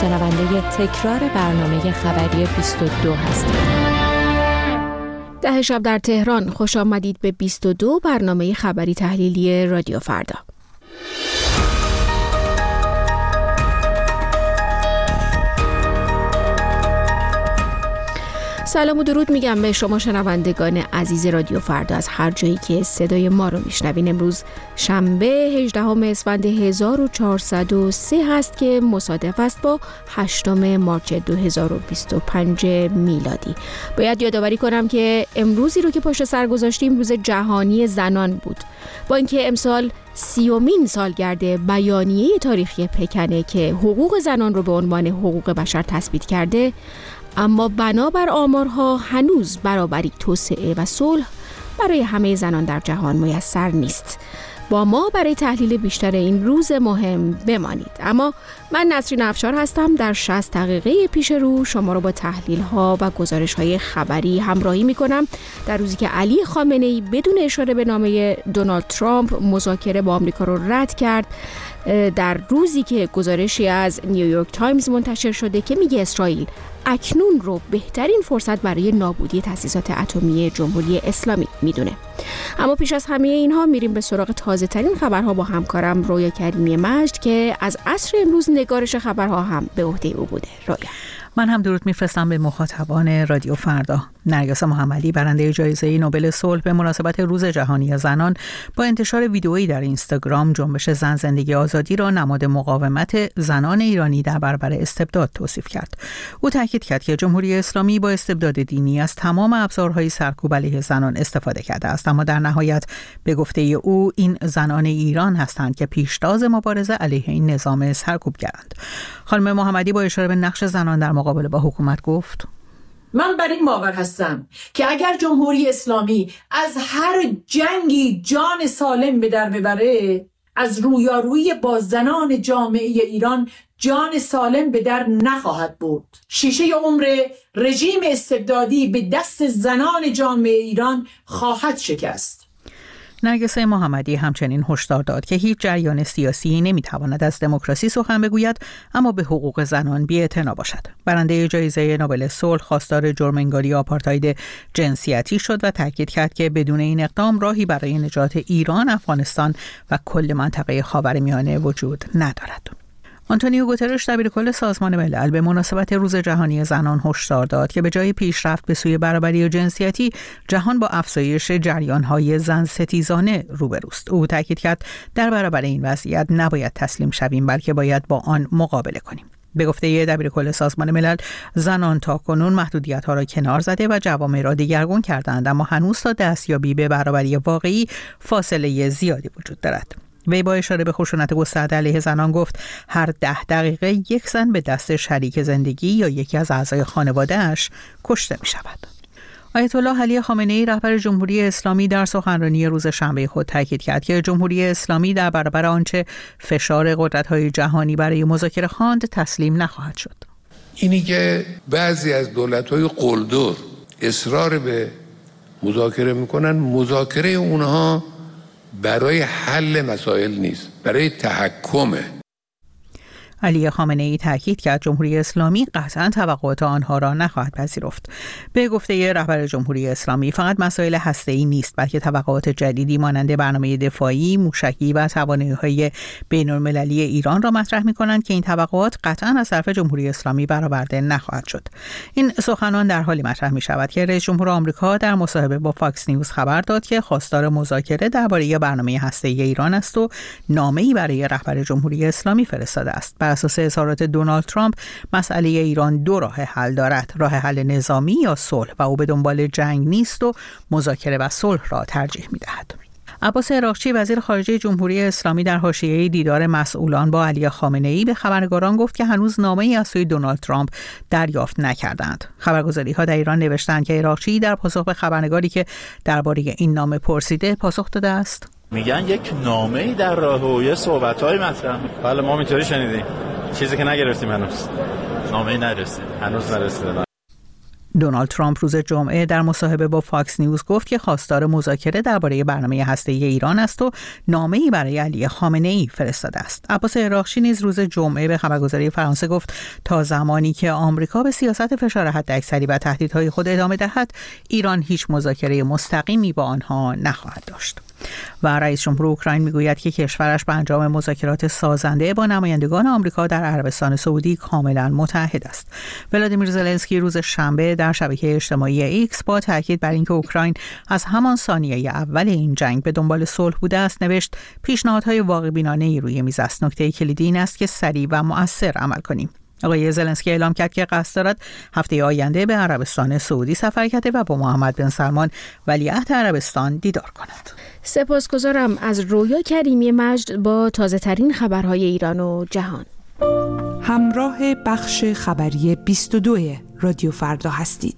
شنونده تکرار برنامه خبری 22 هستید. 10 شب در تهران، خوش آمدید به 22 برنامه خبری تحلیلی رادیو فردا. سلام و درود میگم به شما شنوندگان عزیز رادیو فردا از هر جایی که صدای ما رو میشنوین. امروز شنبه 18 اسفند 1403 هست که مصادف است با 8 مارس 2025 میلادی. باید یادآوری کنم که امروزی رو که پشت سر گذاشتیم روز جهانی زنان بود. با اینکه امسال 30مین سالگرد بیانیه تاریخی پکنه که حقوق زنان رو به عنوان حقوق بشر تثبیت کرده، اما بنابر آمارها هنوز برابری، توسعه و صلح برای همه زنان در جهان میسر نیست. با ما برای تحلیل بیشتر این روز مهم بمانید. اما من نسرین افشار هستم. در 60 دقیقه پیش رو شما رو با تحلیل ها و گزارش های خبری همراهی می کنم. در روزی که علی خامنه‌ای بدون اشاره به نامه دونالد ترامپ مذاکره با آمریکا رو رد کرد، در روزی که گزارشی از نیویورک تایمز منتشر شده که میگه اسرائیل اکنون رو بهترین فرصت برای نابودی تأسیسات اتمی جمهوری اسلامی میدونه. اما پیش از همه اینها میریم به سراغ تازه ترین خبرها با همکارم رویا کریمی مجد که از عصر امروز نگارش خبرها هم به عهده او بوده. رویا، من هم درود میفرستم به مخاطبان رادیو فردا. نرگس محمدی، برنده جایزه نوبل صلح به مناسبت روز جهانی زنان، با انتشار ویدئویی در اینستاگرام جنبش زن زندگی آزادی را نماد مقاومت زنان ایرانی در برابر استبداد توصیف کرد. او تاکید کرد که جمهوری اسلامی با استبداد دینی از تمام ابزارهای سرکوب علیه زنان استفاده کرده است، اما در نهایت به گفته او این زنان ایران هستند که پیشتاز مبارزه علیه این نظام سرکوبگرند. خانم محمدی با اشاره به نقش زنان در مقابله با حکومت گفت: من بر این باور هستم که اگر جمهوری اسلامی از هر جنگی جان سالم به در ببره، از رویارویی با زنان جامعه ایران جان سالم به در نخواهد برد. شیشه عمر رژیم استبدادی به دست زنان جامعه ایران خواهد شکست. نرگس محمدی همچنین هشدار داد که هیچ جریان سیاسی نمیتواند از دموکراسی سخن بگوید اما به حقوق زنان بی‌اعتنا باشد. برنده جایزه نوبل صلح خواستار جرم‌انگاری آپارتاید جنسیتی شد و تاکید کرد که بدون این اقدام راهی برای نجات ایران، افغانستان و کل منطقه خاورمیانه وجود ندارد. آنتونیو گوترش دبیرکل سازمان ملل به مناسبت روز جهانی زنان هشدار داد که به جای پیشرفت به سوی برابری جنسیتی، جهان با افزایش جریان‌های زن ستیزانه روبروست. او تاکید کرد در برابر این وضعیت نباید تسلیم شویم، بلکه باید با آن مقابله کنیم. به گفته دبیرکل سازمان ملل، زنان تاکنون محدودیت‌ها را کنار زده و جوامع را دگرگون کردند، اما هنوز تا دستیابی به برابری واقعی فاصله زیادی وجود دارد. وی با اشاره به خشونت گسترده علیه زنان گفت هر 10 دقیقه یک زن به دست شریک زندگی یا یکی از اعضای خانواده‌اش کشته می شود. آیت الله علی خامنه‌ای، رهبر جمهوری اسلامی، در سخنرانی روز شنبه خود تاکید کرد که جمهوری اسلامی در برابر آنچه فشار قدرت‌های جهانی برای مذاکره خواند تسلیم نخواهد شد. اینی که بعضی از دولت‌های قلدر اصرار به مذاکره می‌کنن، مذاکره اونها برای حل مسائل نیست، برای تحکمه. علی خامنه‌ای تاکید کرد جمهوری اسلامی قطعاً توقعات آنها را نخواهد پذیرفت. به گفته رهبر جمهوری اسلامی فقط مسائل هسته‌ای نیست، بلکه توقعات جدیدی مانند برنامه دفاعی، موشکی و توانایی‌های بین‌المللی ایران را مطرح می‌کنند که این توقعات قطعاً از طرف جمهوری اسلامی برآورده نخواهد شد. این سخنان در حالی مطرح می‌شود که رئیس جمهور آمریکا در مصاحبه با فاکس نیوز خبر داد که خواستار مذاکره درباره برنامه هسته‌ای ایران است و نامه‌ای برای رهبر جمهوری اسلامی فرستاده است. بر اساس اظهارات دونالد ترامپ، مسئله ایران 2 راه حل دارد: راه حل نظامی یا صلح، و او به دنبال جنگ نیست و مذاکره و صلح را ترجیح می‌دهد. عباس عراقچی، وزیر خارجه جمهوری اسلامی، در حاشیه دیدار مسئولان با علی خامنه‌ای به خبرنگاران گفت که هنوز نامه‌ای از سوی دونالد ترامپ دریافت نکردند. خبرگزاری‌ها در ایران نوشتند که عراقچی در پاسخ به خبرنگاری که درباره این نامه پرسیده پاسخ داده است: میگن یک نامه‌ای در راه و یه صحبت‌های مطرح. بله، ما اینطوری شنیدیم. چیزی که نگرفتیم هنوز. نامه‌ای نرسید. هنوز نرسیده. دونالد ترامپ روز جمعه در مصاحبه با فاکس نیوز گفت که خواستار مذاکره درباره برنامه هسته‌ای ایران است و نامه‌ای برای علی خامنه‌ای فرستاده است. عباس عراقچی نیز روز جمعه به خبرگزاری فرانسه گفت تا زمانی که آمریکا به سیاست فشار حداکثری و تهدیدهای خود ادامه دهد، ایران هیچ مذاکره مستقیمی با آنها نخواهد داشت. و رئیس جمهور اوکراین میگوید که کشورش به انجام مذاکرات سازنده با نمایندگان آمریکا در عربستان سعودی کاملا متحد است. ولادیمیر زلنسکی روز شنبه در شبکه اجتماعی ایکس با تاکید بر اینکه اوکراین از همان ثانیه اول این جنگ به دنبال صلح بوده است نوشت پیشنهادهای واقع‌بینانه‌ای روی میز است. نکته کلیدی این است که سریع و مؤثر عمل کنیم. آقای زلنسکی اعلام کرد که قصد دارد هفته آینده به عربستان سعودی سفر کرده و با محمد بن سلمان ولیعهد عربستان دیدار کند. سپاسگزارم. از رویا کریمی مجد با تازه ترین خبرهای ایران و جهان. همراه بخش خبری 22 رادیو فردا هستید.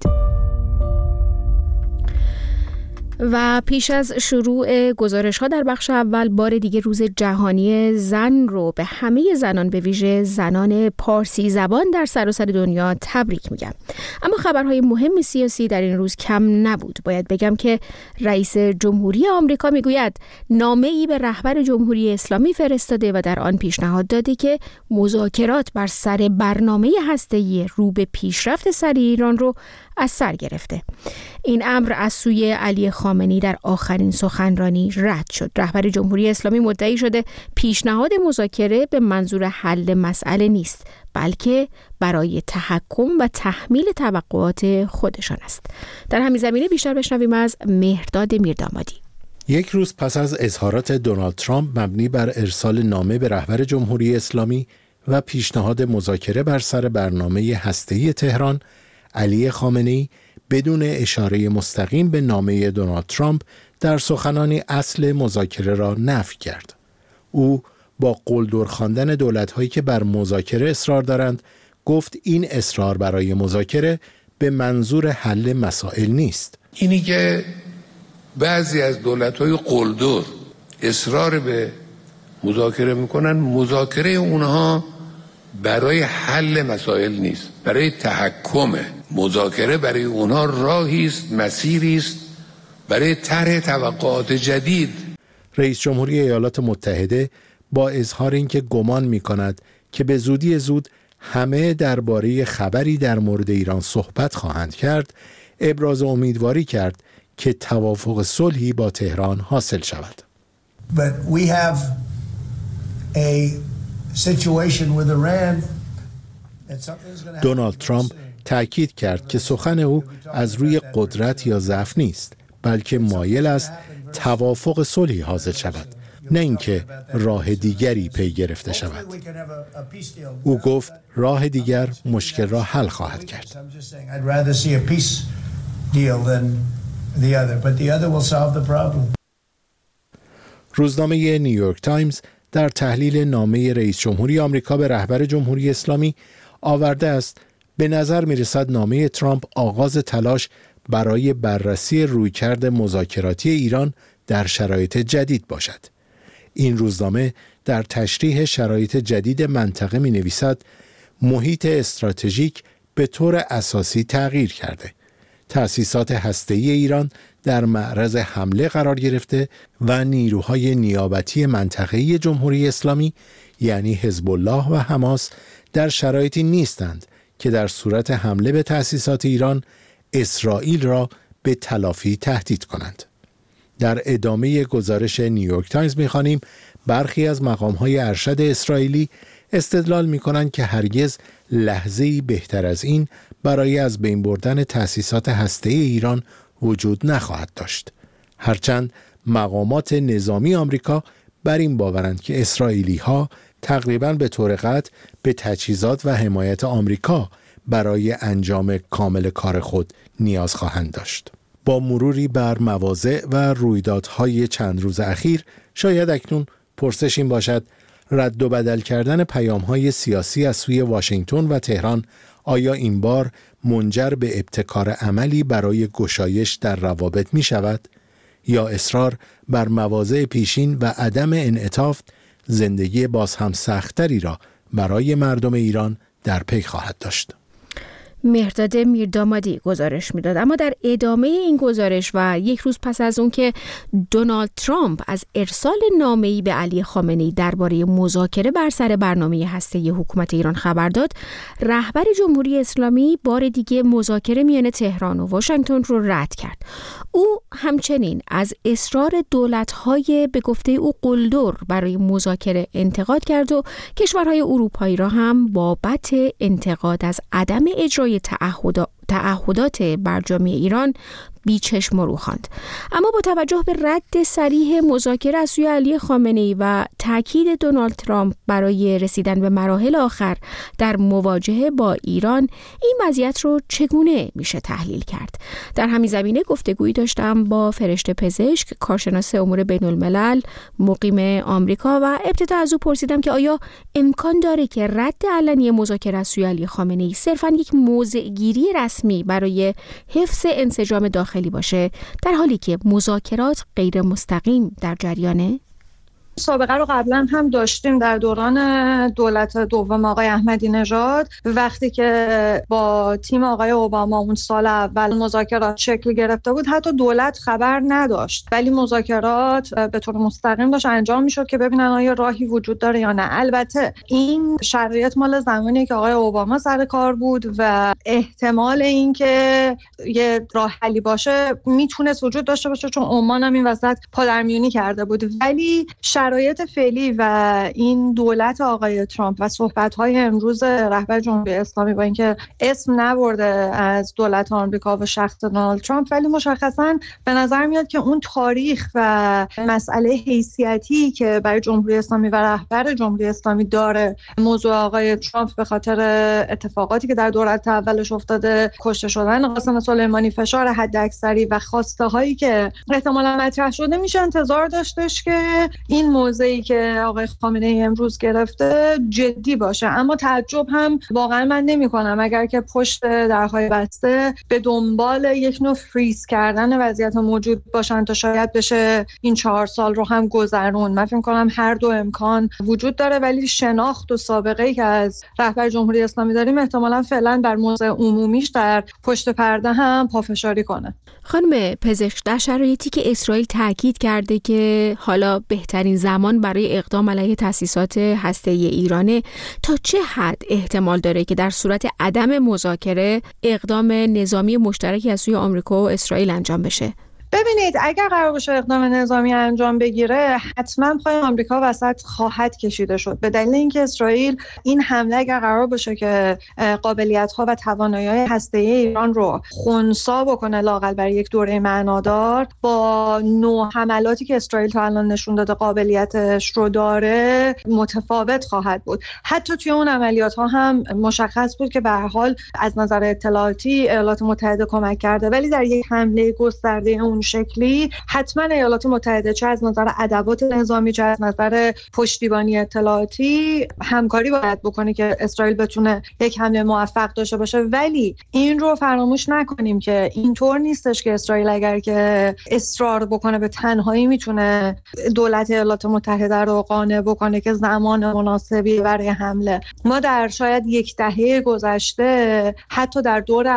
و پیش از شروع گزارش‌ها در بخش اول بار دیگه روز جهانی زن رو به همه زنان به ویژه زنان پارسی زبان در سراسر دنیا تبریک میگم. اما خبرهای مهم سیاسی در این روز کم نبود. باید بگم که رئیس جمهوری آمریکا میگوید نامه‌ای به رهبر جمهوری اسلامی فرستاده و در آن پیشنهاد داده که مذاکرات بر سر برنامه هسته‌ای رو به پیشرفت سریع ایران رو از سر گرفته. این امر از سوی علی خامنه‌ای در آخرین سخنرانی رد شد. رهبر جمهوری اسلامی مدعی شده پیشنهاد مذاکره به منظور حل مسئله نیست، بلکه برای تحکم و تحمیل توقعات خودشان است. در همین زمینه بیشتر بشنویم از مهرداد میردامادی. یک روز پس از اظهارات دونالد ترامپ مبنی بر ارسال نامه به رهبر جمهوری اسلامی و پیشنهاد مذاکره بر سر برنامه هسته‌ای تهران، علی خامنه‌ای بدون اشاره مستقیم به نامه دونالد ترامپ در سخنانی اصل مذاکره را نفی کرد. او با قلدر خواندن دولت‌هایی که بر مذاکره اصرار دارند گفت این اصرار برای مذاکره به منظور حل مسائل نیست. اینی که بعضی از دولت‌های قلدر اصرار به مذاکره میکنن، مذاکره اونها برای حل مسائل نیست، برای تحکمه. مذاکره برای اونها راهی است، مسیری است برای طرح توقعات جدید. رئیس جمهوری ایالات متحده با اظهار اینکه گمان می‌کند که به زودی زود همه درباره خبری در مورد ایران صحبت خواهند کرد، ابراز امیدواری کرد که توافق صلحی با تهران حاصل شود. But we have a situation with Iran. دونالد ترامپ تأکید کرد که سخن او از روی قدرت یا ضعف نیست، بلکه مایل است توافق صلحی حاصل شود، نه اینکه راه دیگری پی گرفته شود. او گفت راه دیگر مشکل را حل خواهد کرد. روزنامه نیویورک تایمز در تحلیل نامه رئیس جمهوری آمریکا به رهبر جمهوری اسلامی آورده است به نظر می‌رسد نامه ترامپ آغاز تلاش برای بررسی رویکرد مذاکراتی ایران در شرایط جدید باشد. این روزنامه در تشریح شرایط جدید منطقه می‌نویسد محیط استراتژیک به طور اساسی تغییر کرده. تأسیسات هسته‌ای ایران در معرض حمله قرار گرفته و نیروهای نیابتی منطقه‌ای جمهوری اسلامی یعنی حزب الله و حماس در شرایطی نیستند که در صورت حمله به تأسیسات ایران اسرائیل را به تلافی تهدید کنند. در ادامه گزارش نیویورک تایمز می‌خوانیم برخی از مقام‌های ارشد اسرائیلی استدلال می‌کنند که هرگز لحظه‌ای بهتر از این برای از بین بردن تأسیسات هسته‌ای ایران وجود نخواهد داشت. هرچند مقامات نظامی آمریکا بر این باورند که اسرائیلی‌ها تقریباً به طور قطع به تجهیزات و حمایت آمریکا برای انجام کامل کار خود نیاز خواهند داشت. با مروری بر مواضع و رویدادهای چند روز اخیر شاید اکنون پرسش این باشد رد و بدل کردن پیام‌های سیاسی از سوی واشنگتن و تهران آیا این بار منجر به ابتکار عملی برای گشایش در روابط می شود یا اصرار بر مواضع پیشین و عدم انعطاف زندگی باز هم سختری را برای مردم ایران در پی خواهد داشت. مهرداد میردامادی گزارش میداد. اما در ادامه این گزارش و یک روز پس از اون که دونالد ترامپ از ارسال نامه‌ای به علی خامنه‌ای درباره مذاکره بر سر برنامه هسته‌ای حکومت ایران خبر داد، رهبر جمهوری اسلامی بار دیگه مذاکره میان تهران و واشنگتن رو رد کرد. او همچنین از اصرار دولت‌های به گفته او قلدر برای مذاکره انتقاد کرد و کشورهای اروپایی را هم بابت انتقاد از عدم اجرای تعهدات برجامی ایران بیچشم رو خواند. اما با توجه به رد صریح مذاکره از سوی علی خامنه‌ای و تاکید دونالد ترامپ برای رسیدن به مراحل آخر در مواجهه با ایران، این وضعیت رو چگونه میشه تحلیل کرد؟ در همین زمینه گفتگویی داشتم با فرشته پزشک، کارشناس امور بین الملل، مقیم آمریکا و ابتدا از او پرسیدم که آیا امکان داره که رد علنی مذاکره از سوی علی خامنه‌ای صرفاً یک موضع‌گیری رسمی برای حفظ انسجام داخلی باشه، در حالی که مذاکرات غیر مستقیم در جریانه؟ سابقه رو قبلا هم داشتیم در دوران دولت دوم آقای احمدی نژاد، وقتی که با تیم آقای اوباما اون سال اول مذاکرات شکل گرفته بود، حتی دولت خبر نداشت ولی مذاکرات به طور مستقیم داشت انجام میشد که ببینن آیا راهی وجود داره یا نه. البته این شرایط مال زمانی که آقای اوباما سر کار بود و احتمال این که یه راه حلی باشه میتونه وجود داشته باشه، چون عمان هم این وسط پادرمیونی کرده بود. ولی شرایط فعلی و این دولت آقای ترامپ و صحبت‌های امروز رهبر جمهوری اسلامی با اینکه اسم نبرده از دولت آمریکا و شخص دونالد ترامپ، ولی مشخصاً به نظر میاد که اون تاریخ و مسئله حیثیتی که برای جمهوری اسلامی و رهبر جمهوری اسلامی داره موضوع آقای ترامپ به خاطر اتفاقاتی که در دولت اولش افتاده، کشته شدن قاسم سلیمانی، فشار حداکثری و خواسته هایی که احتمالاً مطرح شده، میشه انتظار داشتش که این موضعی که آقای خامنه‌ای امروز گرفته جدی باشه. اما تعجب هم واقعا من نمی کنم اگر که پشت درهای بسته به دنبال یک نوع فریز کردن وضعیت موجود باشن تا شاید بشه این 4 سال رو هم گذرون. من فکر کنم هر دو امکان وجود داره، ولی شناخت و سابقه‌ای که از رهبر جمهوری اسلامی داریم احتمالاً فعلا بر موضع عمومیش در پشت پرده هم پافشاری کنه. خانم پزشک، در شرایطی که اسرائیل تاکید کرده که حالا بهترین زمان برای اقدام علیه تأسیسات هسته‌ای ایرانه، تا چه حد احتمال داره که در صورت عدم مذاکره اقدام نظامی مشترکی از سوی آمریکا و اسرائیل انجام بشه؟ ببینید، اگر قرار باشه اقدام نظامی انجام بگیره، حتما پای آمریکا وسط خواهد کشیده شد، به دلیل اینکه اسرائیل این حمله اگر قرار باشه که قابلیت‌ها و توانایی‌های هسته‌ای ایران رو خنثی بکنه لااقل برای یک دوره معنادار، با نوع حملاتی که اسرائیل تا الان نشون داده قابلیتش رو داره متفاوت خواهد بود. حتی توی اون عملیات‌ها هم مشخص بود که به هر حال از نظر اطلاعاتی ایالات متحده کمک کرده، ولی در یک حمله گسترده اون شکلی حتما ایالات متحده چه از نظر ادوات نظامی چه از نظر پشتیبانی اطلاعاتی همکاری باید بکنه که اسرائیل بتونه یک حمله موفق داشته باشه. ولی این رو فراموش نکنیم که اینطور نیستش که اسرائیل اگر که اصرار بکنه به تنهایی میتونه دولت ایالات متحده رو قانع بکنه که زمان مناسبی برای حمله. ما در شاید یک دهه گذشته، حتی در دور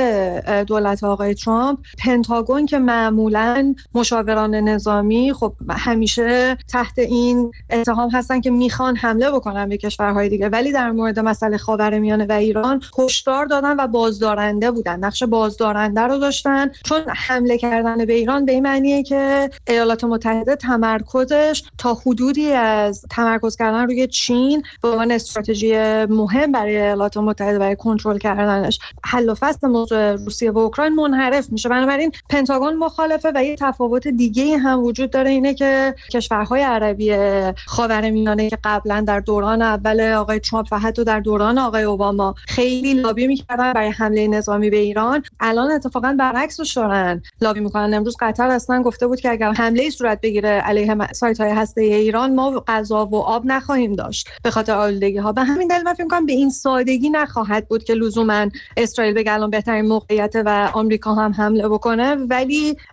اول دولت آقای ترامپ، پنتاگون که معمولاً مشاوران نظامی خب همیشه تحت این اتهام هستن که میخوان حمله بکنن به کشورهای دیگه، ولی در مورد مسئله خاورمیانه و ایران هشدار دادن و بازدارنده بودن، نقش بازدارنده رو داشتن، چون حمله کردن به ایران به این معنیه که ایالات متحده تمرکزش تا حدودی از تمرکز کردن روی چین به عنوان استراتژی مهم برای ایالات متحده برای کنترل کردنش، حل و فصل موضوع روسیه و اوکراین منحرف میشه. بنابراین پنتاگون مخالفه و یه تفاوت دیگه هم وجود داره، اینه که کشورهای عربی خاورمیانه که قبلا در دوران اول آقای ترامپ و حتی در دوران آقای اوباما خیلی لابی میکردن برای حمله نظامی به ایران، الان اتفاقا برعکسش دارن لابی میکنن. امروز قطر اصلا گفته بود که اگر حمله صورت بگیره علیه سایت‌های هسته‌ای ایران، ما غذا و آب نخواهیم داشت به خاطر آلودگی‌ها. به همین دلیل من فکر می‌کنم به این سادگی نخواهد بود که لزوما اسرائیل بگه الان بهترین موقعیت و آمریکا هم حمله بکنه، ولی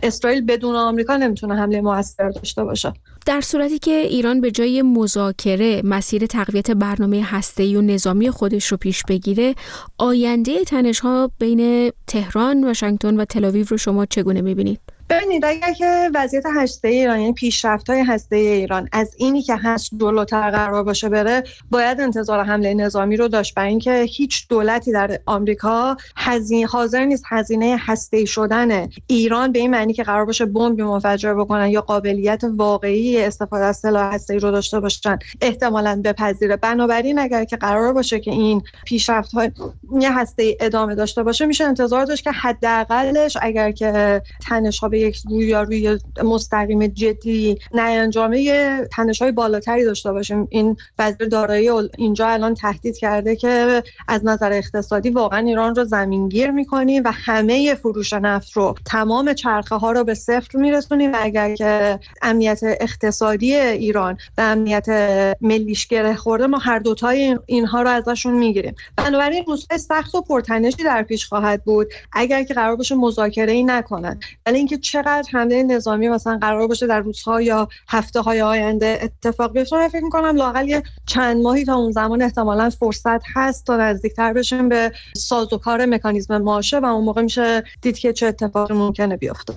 اسرائیل بدون آمریکا نمیتونه حمله موثر داشته باشه. در صورتی که ایران به جای مذاکره مسیر تقویت برنامه هسته‌ای و نظامی خودش رو پیش بگیره، آینده تنش‌ها بین تهران، واشنگتن و تل‌آویو رو شما چگونه می‌بینید؟ ببینید اگر که وضعیت هسته‌ای ایران، یعنی پیشرفت‌های هسته‌ای ایران از اینی که هست جلوتر قرار باشه بره، باید انتظار حمله نظامی رو داشت، برای اینکه هیچ دولتی در آمریکا حاضر نیست هزینه هسته‌ای شدن ایران به این معنی که قرار باشه بمب منفجر بکنن یا قابلیت واقعی استفاده از سلاح هسته‌ای رو داشته باشن احتمالاً بپذیره. بنابراین اگر که قرار باشه که این پیشرفت‌های هسته‌ای ادامه داشته باشه، میشه انتظار داشت که حداقلش اگر که تنش‌ها به یک روی مستقیم جدی نیانجامه تنش‌های بالاتری داشته باشیم. این وزیر دارایی اینجا الان تهدید کرده که از نظر اقتصادی واقعا ایران رو زمینگیر می‌کنیم و همه فروش نفت رو، تمام چرخه‌ها رو به صفر میرسونیم و اگر که امنیت اقتصادی ایران و امنیت ملیش گره خورده، ما هر دوتای اینها رو ازشون میگیریم. بنابراین روزهای سخت و پرتنشی در پیش خواهد بود اگر که قرار باشه مذاکره‌ای نکنن. ولی اینکه چقدر حمله نظامی مثلا قرار باشه در روزها یا هفته‌های آینده اتفاق بیفته، من فکر می‌کنم لااقل چند ماهی تا اون زمان احتمالاً فرصت هست تا نزدیکتر بشیم به سازوکار مکانیزم ماشه و اون موقع میشه دید که چه اتفاقی ممکنه بیفته.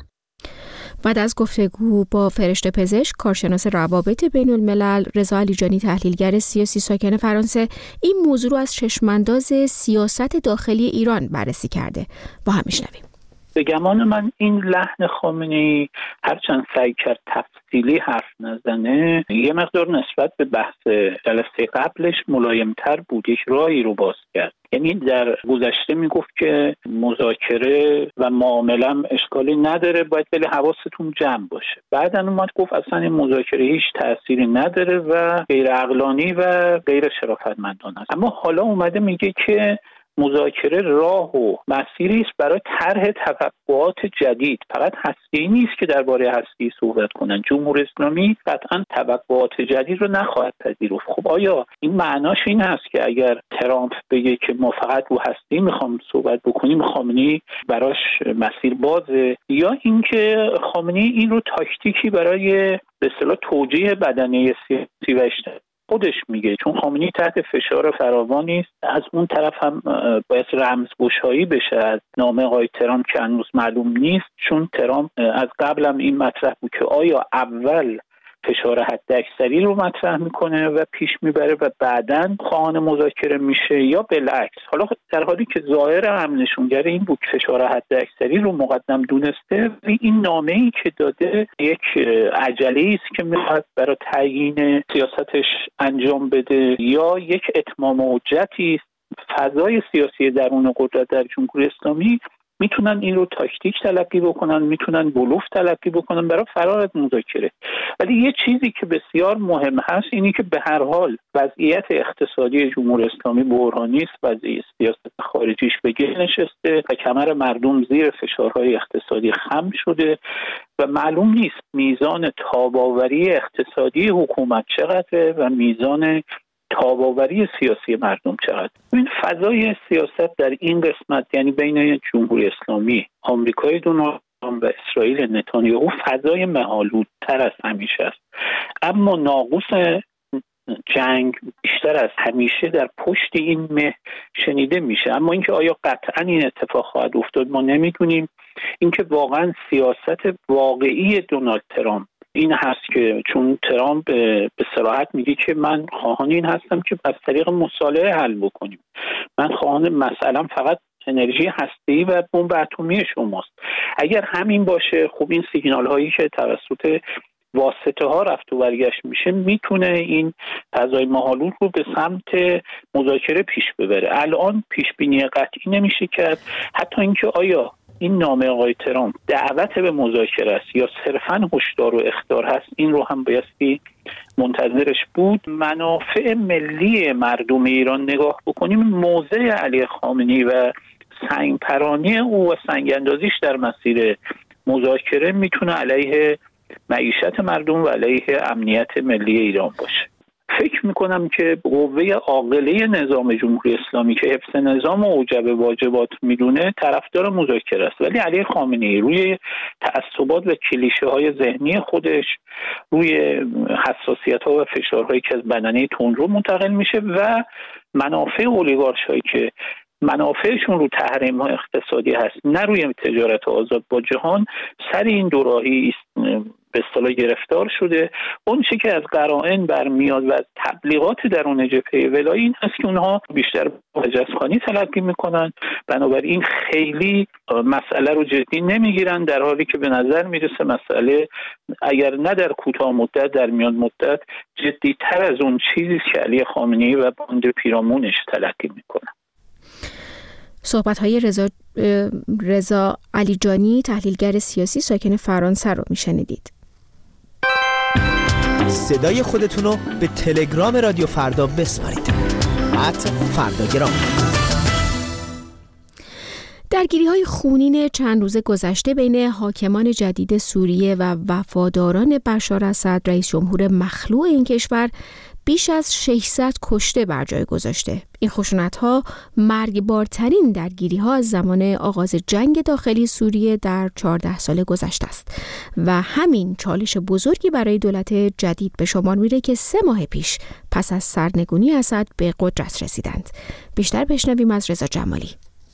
بعد از گفتگو با فرشته پزشک، کارشناس روابط بین الملل، رضا علیجانی تحلیلگر سیاسی ساکن فرانسه، این موضوع رو از چشمانداز سیاست داخلی ایران بررسی کرده. با هم میشنویم. به گمان من این لحن خامنه‌ای هرچند سعی کرد تفصیلی حرف نزنه، یه مقدار نسبت به بحث جلسه قبلش ملایم‌تر بود، یک راهی رو باز کرد. یعنی در گذشته میگفت که مذاکره و معامله اشکالی نداره، باید ولی حواستون جمع باشه. بعداً اومد گفت اصلا این مذاکره هیچ تأثیری نداره و غیر عقلانی و غیر شرافتمندانه است. اما حالا اومده میگه که مذاکره راه و مسیری است برای طرح توقعات جدید. فقط هسته‌ای نیست که درباره هسته‌ای صحبت کنن. جمهوری اسلامی قطعاً توقعات جدید رو نخواهد پذیرفت. خب آیا این معناش این هست که اگر ترامپ بگه که ما فقط رو هسته‌ای میخوام صحبت بکنیم، خامنه‌ای براش مسیر بازه، یا اینکه خامنه‌ای این رو تاکتیکی برای به اصطلاح توجیه بدنه سیاسی و اجتماعی خودش میگه؟ چون خامنه‌ای تحت فشار فراوانی است. از اون طرف هم باید رمزگشایی بشه از نامه آقای ترامپ که هنوز معلوم نیست، چون ترامپ از قبل هم این مطرح بود که آیا اول فشار حداکثری رو مطرح میکنه و پیش میبره و بعداً خواهان مذاکره میشه، یا بالعکس. حالا در حالی که ظاهر هم نشونگر این بود فشار حداکثری رو مقدم دونسته، این نامه‌ای که داده یک عجله‌ای است که میخواد برای تعیین سیاستش انجام بده، یا یک اتمام حجتی است. فضای سیاسی درون قدرت در جمهوری اسلامی میتونن این رو تاکتیک تلقی بکنن، میتونن بلوف تلقی بکنن برای فرار از مذاکره. ولی یه چیزی که بسیار مهم هست اینی که به هر حال وضعیت اقتصادی جمهوری اسلامی بحرانی است، وضعیت سیاست خارجیش به گل نشسته و کمر مردم زیر فشارهای اقتصادی خم شده و معلوم نیست میزان تاب‌آوری اقتصادی حکومت چقدره و میزان تاب‌آوری سیاسی مردم چقدر. این فضای سیاست در این قسمت، یعنی بین جمهوری اسلامی، آمریکای دونالد ترامپ و اسرائیل نتانیاهو، فضای مه‌آلودتر از همیشه است. اما ناقوس جنگ بیشتر از همیشه در پشت این مه شنیده میشه. اما اینکه آیا قطعا این اتفاق خواهد افتاد ما نمیدونیم. اینکه واقعا سیاست واقعی دونالد ترامپ این هست که چون ترامپ به صراحت میگه که من خواهان این هستم که از طریق مصالحه حل بکنیم، من خواهان مثلا فقط انرژی هسته‌ای و بمب اتمی شماست. اگر همین باشه، خب این سیگنال هایی که توسط واسطه ها رفت و برگشت میشه میتونه این فضای مه‌آلود رو به سمت مذاکره پیش ببره. الان پیش بینی قطعی نمیشه کرد. حتی اینکه آیا این نامه آقای ترامپ دعوت به مذاکره است یا صرفاً هشدار و اخطار هست، این رو هم بایستی منتظرش بود. منافع ملی مردم ایران نگاه بکنیم، موضع علی خامنه‌ای و سنگپرانی او و سنگ‌اندازیش در مسیر مذاکره میتونه علیه معیشت مردم و علیه امنیت ملی ایران باشه. فکر میکنم که قوه عاقله نظام جمهوری اسلامی که حفظ نظام و اوجب واجبات میدونه طرفدار مذاکره است، ولی علی خامنه‌ای روی تعصبات و کلیشه های ذهنی خودش، روی حساسیت ها و فشارهایی که از بدنه تندرو منتقل میشه و منافع اولیگارش هایی که منافعشون رو تحریم های اقتصادی هست نه روی تجارت آزاد با جهان، سر این دوراهی به اصطلاح گرفتار شده. اون چیزی که از قرائن برمیاد و از تبلیغات درون جبهه ولایی این هست که اونها بیشتر مجازخوانی تلقی میکنن، بنابراین خیلی مسئله رو جدی نمیگیرن، در حالی که به نظر میرسه مسئله اگر نه در کوتاه مدت در میان مدت جدی‌تر از اون چیزی که علی خامنه‌ای و باند پیرامونش تلقی میکنن. صحبت‌های رضا علیجانی، تحلیلگر سیاسی ساکن فرانسه رو میشنیدید. صدای خودتون رو به تلگرام رادیو فردا بسپارید. @فرداگرام. درگیری‌های خونین چند روز گذشته بین حاکمان جدید سوریه و وفاداران بشار اسد رئیس جمهور مخلوع این کشور بیش از 600 کشته بر جای گذاشته. این خشونت‌ها مرگبارترین درگیری‌ها از زمان آغاز جنگ داخلی سوریه در 14 سال گذشته است و همین چالش بزرگی برای دولت جدید به شمار میره که 3 ماه پیش پس از سرنگونی اسد به قدرت رسیدند. بیشتر بشنویم از رضا جمالی.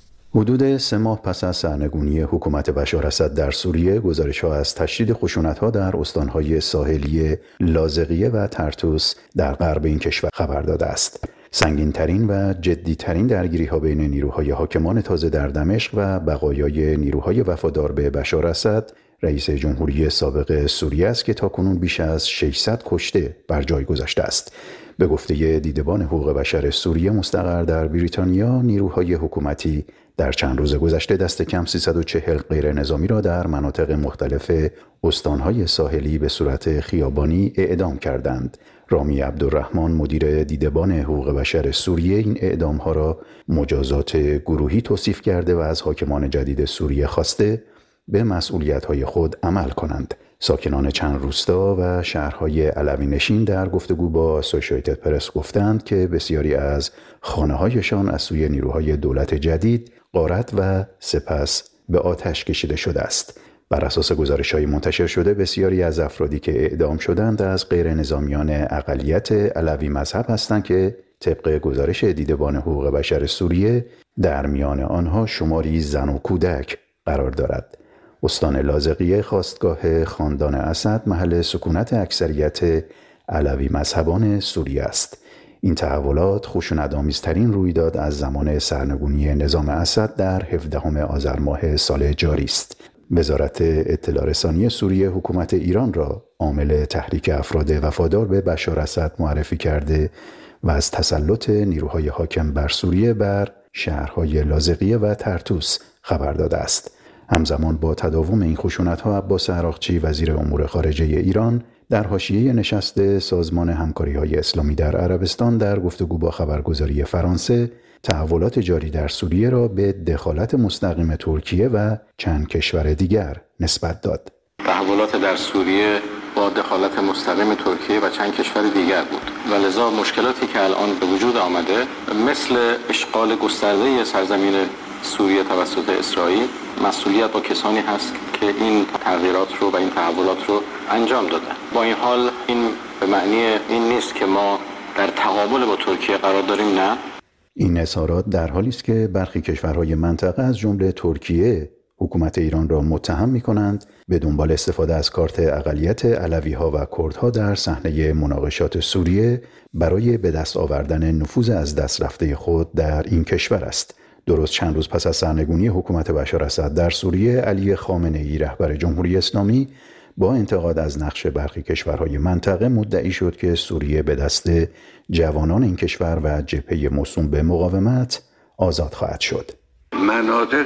حدود 3 ماه پس از سرنگونی حکومت بشار اسد در سوریه، گزارش‌ها از تشدید خشونت‌ها در استان‌های ساحلی لاذقیه و طرطوس در غرب این کشور خبر داده است. سنگین‌ترین و جدی‌ترین درگیری‌ها بین نیروهای حاکمان تازه در دمشق و بقایای نیروهای وفادار به بشار اسد رئیس جمهوری سابق سوریه است که تاکنون بیش از 600 کشته بر جای گذاشته است. به گفته دیدبان حقوق بشر سوریه مستقر در بریتانیا، نیروهای حکومتی در چند روز گذشته دست کم 340 غیر نظامی را در مناطق مختلف استانهای ساحلی به صورت خیابانی اعدام کردند. رامی عبدالرحمن، مدیر دیدبان حقوق بشر سوریه، این اعدامها را مجازات گروهی توصیف کرده و از حاکمان جدید سوریه خواسته به مسئولیت‌های خود عمل کنند. ساکنان چند روستا و شهرهای علوی نشین در گفتگو با اسوسییتد پرس گفتند که بسیاری از خانه‌هایشان از سوی نیروهای دولت جدید غارت و سپس به آتش کشیده شده است. بر اساس گزارش‌های منتشر شده، بسیاری از افرادی که اعدام شدند از غیر نظامیان اقلیت علوی مذهب هستند که طبق گزارش دیدبان حقوق بشر سوریه در میان آنها شماری زن و کودک قرار دارد. استان لاذقیه، خاستگاه خاندان اسد، محل سکونت اکثریت علوی مذهبان سوریه است. این تحولات خشونت‌آمیزترین رویداد از زمان سرنگونی نظام اسد در 17 آذر ماه سال جاری است. وزارت اطلاع رسانی سوریه حکومت ایران را عامل تحریک افراد وفادار به بشار اسد معرفی کرده و از تسلط نیروهای حاکم بر سوریه بر شهرهای لاذقیه و طرطوس خبر داده است. همزمان با تداوم این خشونت‌ها، عباس عراقچی، وزیر امور خارجه ایران، در حاشیه نشست سازمان همکاری‌های اسلامی در عربستان در گفتگو با خبرگزاری فرانسه تحولات جاری در سوریه را به دخالت مستقیم ترکیه و چند کشور دیگر نسبت داد. تحولات در سوریه با دخالت مستقیم ترکیه و چند کشور دیگر بود و لذا مشکلاتی که الان به وجود آمده مثل اشغال گسترده سرزمین سوریه توسط اسرائیل، مسئولیت با کسانی هست که این تغییرات رو و این تحولات رو انجام دادن. با این حال این به معنی این نیست که ما در تقابل با ترکیه قرار داریم، نه. این اظهارات در حالی است که برخی کشورهای منطقه از جمله ترکیه حکومت ایران را متهم می‌کنند به دنبال استفاده از کارت اقلیت علوی‌ها و کردها در صحنه مناقشات سوریه برای به دست آوردن نفوذ از دست رفته خود در این کشور است. درست چند روز پس از سرنگونی حکومت بشار اسد در سوریه، علی خامنه‌ای رهبر جمهوری اسلامی با انتقاد از نقش برخی کشورهای منطقه مدعی شد که سوریه به دست جوانان این کشور و جبهه موسوم به مقاومت آزاد خواهد شد. مناطق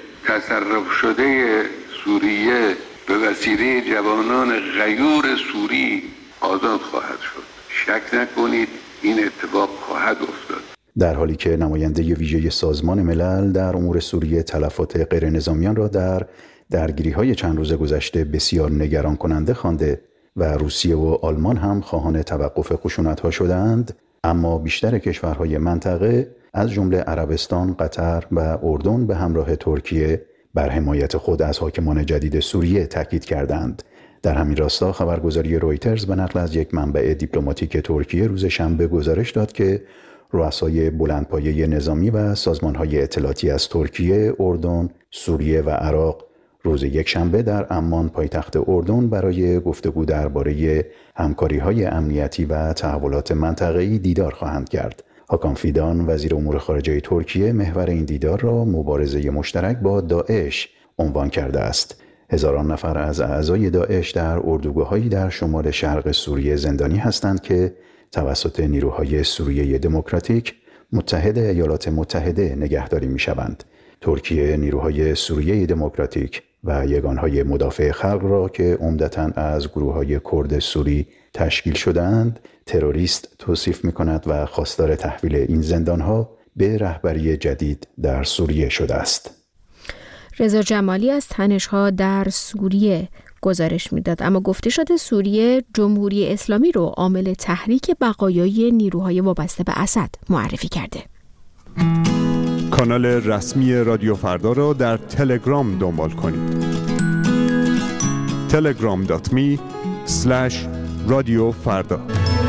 تصرف شده سوریه به وسیله جوانان غیور سوری آزاد خواهد شد. شک نکنید این اتفاق خواهد افتاد. در حالی که نماینده ویژه سازمان ملل در امور سوریه تلفات غیر نظامیان را در درگیری‌های چند روز گذشته بسیار نگران کننده خوانده، و روسیه و آلمان هم خواهان توقف خشونت‌ها شدند، اما بیشتر کشورهای منطقه از جمله عربستان، قطر و اردن به همراه ترکیه بر حمایت خود از حاکمان جدید سوریه تاکید کردند. در همین راستا خبرگزاری رویترز به نقل از یک منبع دیپلماتیک ترکیه روز شنبه گزارش داد که رؤسای بلندپایه نظامی و سازمان‌های اطلاعاتی از ترکیه، اردن، سوریه و عراق روز یکشنبه در عمان پایتخت اردن برای گفتگو درباره همکاری‌های امنیتی و تحولات منطقه‌ای دیدار خواهند کرد. هاکان فیدان وزیر امور خارجه ترکیه محور این دیدار را مبارزه مشترک با داعش عنوان کرده است. هزاران نفر از اعضای داعش در اردوگاه‌هایی در شمال شرق سوریه زندانی هستند که توسط نیروهای سوریه دموکراتیک متحد ایالات متحده نگهداری می‌شوند. ترکیه نیروهای سوریه دموکراتیک و یگانهای مدافع خلق را که عمدتاً از گروه‌های کرد سوری تشکیل شده‌اند تروریست توصیف می‌کند و خواستار تحویل این زندان‌ها به رهبری جدید در سوریه شده است. رضا جمالی از تنش‌ها در سوریه گزارش میداد، اما گفته شده سوریه جمهوری اسلامی رو عامل تحریک بقایای نیروهای وابسته به اسد معرفی کرده. کانال رسمی رادیو فردا را در تلگرام دنبال کنید. telegram.me/رادیو فردا.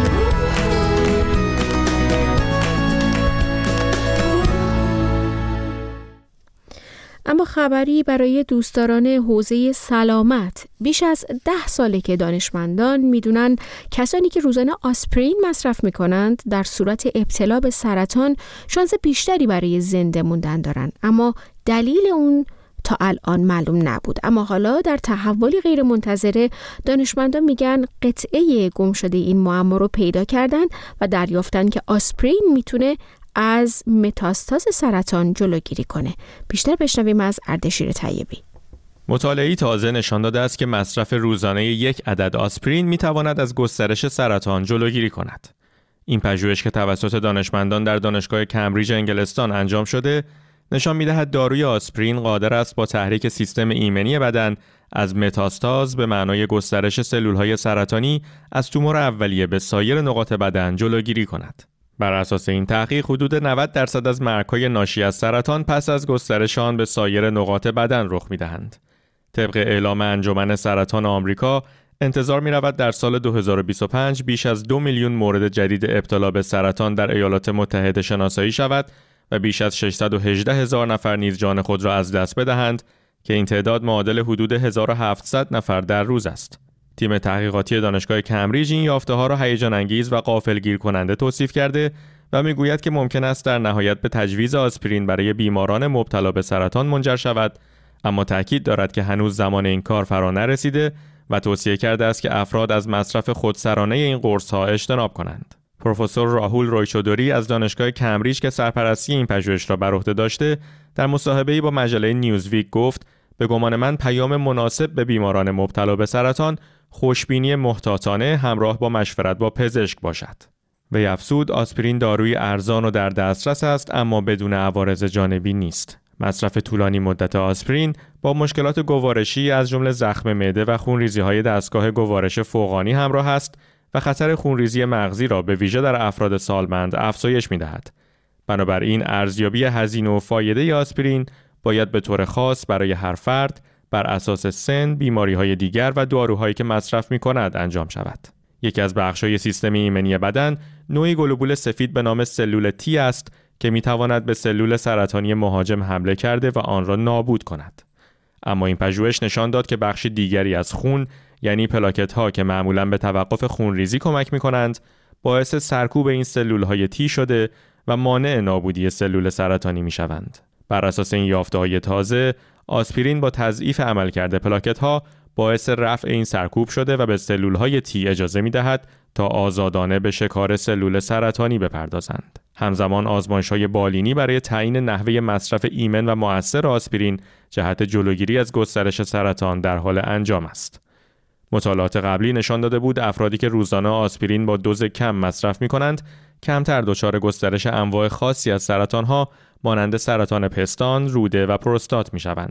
اما خبری برای دوستداران حوزه سلامت. بیش از 10 ساله که دانشمندان میدونن کسانی که روزانه آسپرین مصرف میکنند در صورت ابتلا به سرطان شانس بیشتری برای زنده موندن دارن، اما دلیل اون تا الان معلوم نبود. اما حالا در تحولی غیر منتظره دانشمندان میگن قطعه گم شده این معما رو پیدا کردن و دریافتن که آسپرین میتونه از متاستاز سرطان جلوگیری کنه. بیشتر بشنویم از اردشیر طیبی. مطالعه‌ای تازه نشان داده است که مصرف روزانه 1 عدد آسپرین میتواند از گسترش سرطان جلوگیری کند. این پژوهش که توسط دانشمندان در دانشگاه کمبریج انگلستان انجام شده، نشان می‌دهد داروی آسپرین قادر است با تحریک سیستم ایمنی بدن از متاستاز به معنای گسترش سلول‌های سرطانی از تومور اولیه به سایر نقاط بدن جلوگیری کند. بر اساس این تحقیق حدود 90% از مرگ‌های ناشی از سرطان پس از گسترش آن به سایر نقاط بدن رخ می‌دهند. طبق اعلام انجمن سرطان آمریکا، انتظار می‌رود در سال 2025 بیش از 2 میلیون مورد جدید ابتلا به سرطان در ایالات متحده شناسایی شود و بیش از 618,000 نفر نیز جان خود را از دست بدهند که این تعداد معادل حدود 1700 نفر در روز است. تیم تحقیقاتی دانشگاه کمبریج این یافته‌ها را هیجان انگیز و غافلگیر کننده توصیف کرده و میگوید که ممکن است در نهایت به تجویز آسپرین برای بیماران مبتلا به سرطان منجر شود، اما تأکید دارد که هنوز زمان این کار فرا نرسیده و توصیه کرده است که افراد از مصرف خودسرانه این قرص‌ها اجتناب کنند. پروفسور راهول رویچودوری از دانشگاه کمبریج که سرپرستی این پژوهش را بر عهده داشته، در مصاحبه‌ای با مجله نیوزویک گفت: به گمان من پیام مناسب به بیماران مبتلا به سرطان خوشبینی محتاطانه همراه با مشورت با پزشک باشد. وی افزود آسپرین داروی ارزان و در دسترس است اما بدون عوارض جانبی نیست. مصرف طولانی مدت آسپرین با مشکلات گوارشی از جمله زخم معده و خونریزی‌های دستگاه گوارش فوقانی همراه است و خطر خونریزی مغزی را به ویژه در افراد سالمند افزایش می‌دهد. بنابراین ارزیابی هزینه و فایده آسپرین باید به طور خاص برای هر فرد بر اساس سن، بیماری‌های دیگر و داروهایی که مصرف می‌کند انجام شود. یکی از بخش‌های سیستم ایمنی بدن نوعی گلوبول سفید به نام سلول تی است که می‌تواند به سلول سرطانی مهاجم حمله کرده و آن را نابود کند. اما این پژوهش نشان داد که بخش دیگری از خون، یعنی پلاکت‌ها که معمولاً به توقف خونریزی کمک می‌کنند، باعث سرکوب این سلول‌های تی شده و مانع نابودی سلول سرطانی می‌شوند. بر اساس این یافته‌های تازه، آسپرین با تضعیف عملکرد پلاکت‌ها باعث رفع این سرکوب شده و به سلول‌های تی اجازه می‌دهد تا آزادانه به شکار سلول سرطانی بپردازند. همزمان آزمایش‌های بالینی برای تعیین نحوه مصرف ایمن و مؤثر آسپرین جهت جلوگیری از گسترش سرطان در حال انجام است. مطالعات قبلی نشان داده بود افرادی که روزانه آسپرین با دوز کم مصرف می‌کنند، کمتر دچار گسترش انواع خاصی از سرطان‌ها مانند سرطان پستان، روده و پروستات می‌شوند.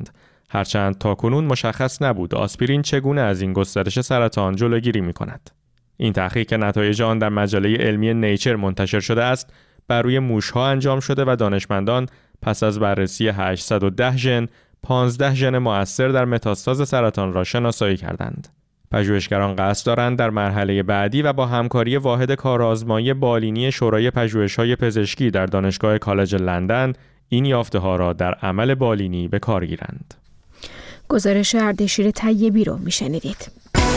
هرچند تاکنون مشخص نبود آسپرین چگونه از این گسترش سرطان جلوگیری می‌کند. این تحقیق که نتایج آن در مجله علمی نیچر منتشر شده است، بر روی موش‌ها انجام شده و دانشمندان پس از بررسی 810 ژن، 15 ژن مؤثر در متاستاز سرطان را شناسایی کردند. پژوهشگران قصد دارند در مرحله بعدی و با همکاری واحد کارآزمایی بالینی شورای پژوهش‌های پزشکی در دانشگاه کالج لندن این یافته‌ها را در عمل بالینی به کار گیرند. گزارش اردشیر طیبی رو میشنیدید.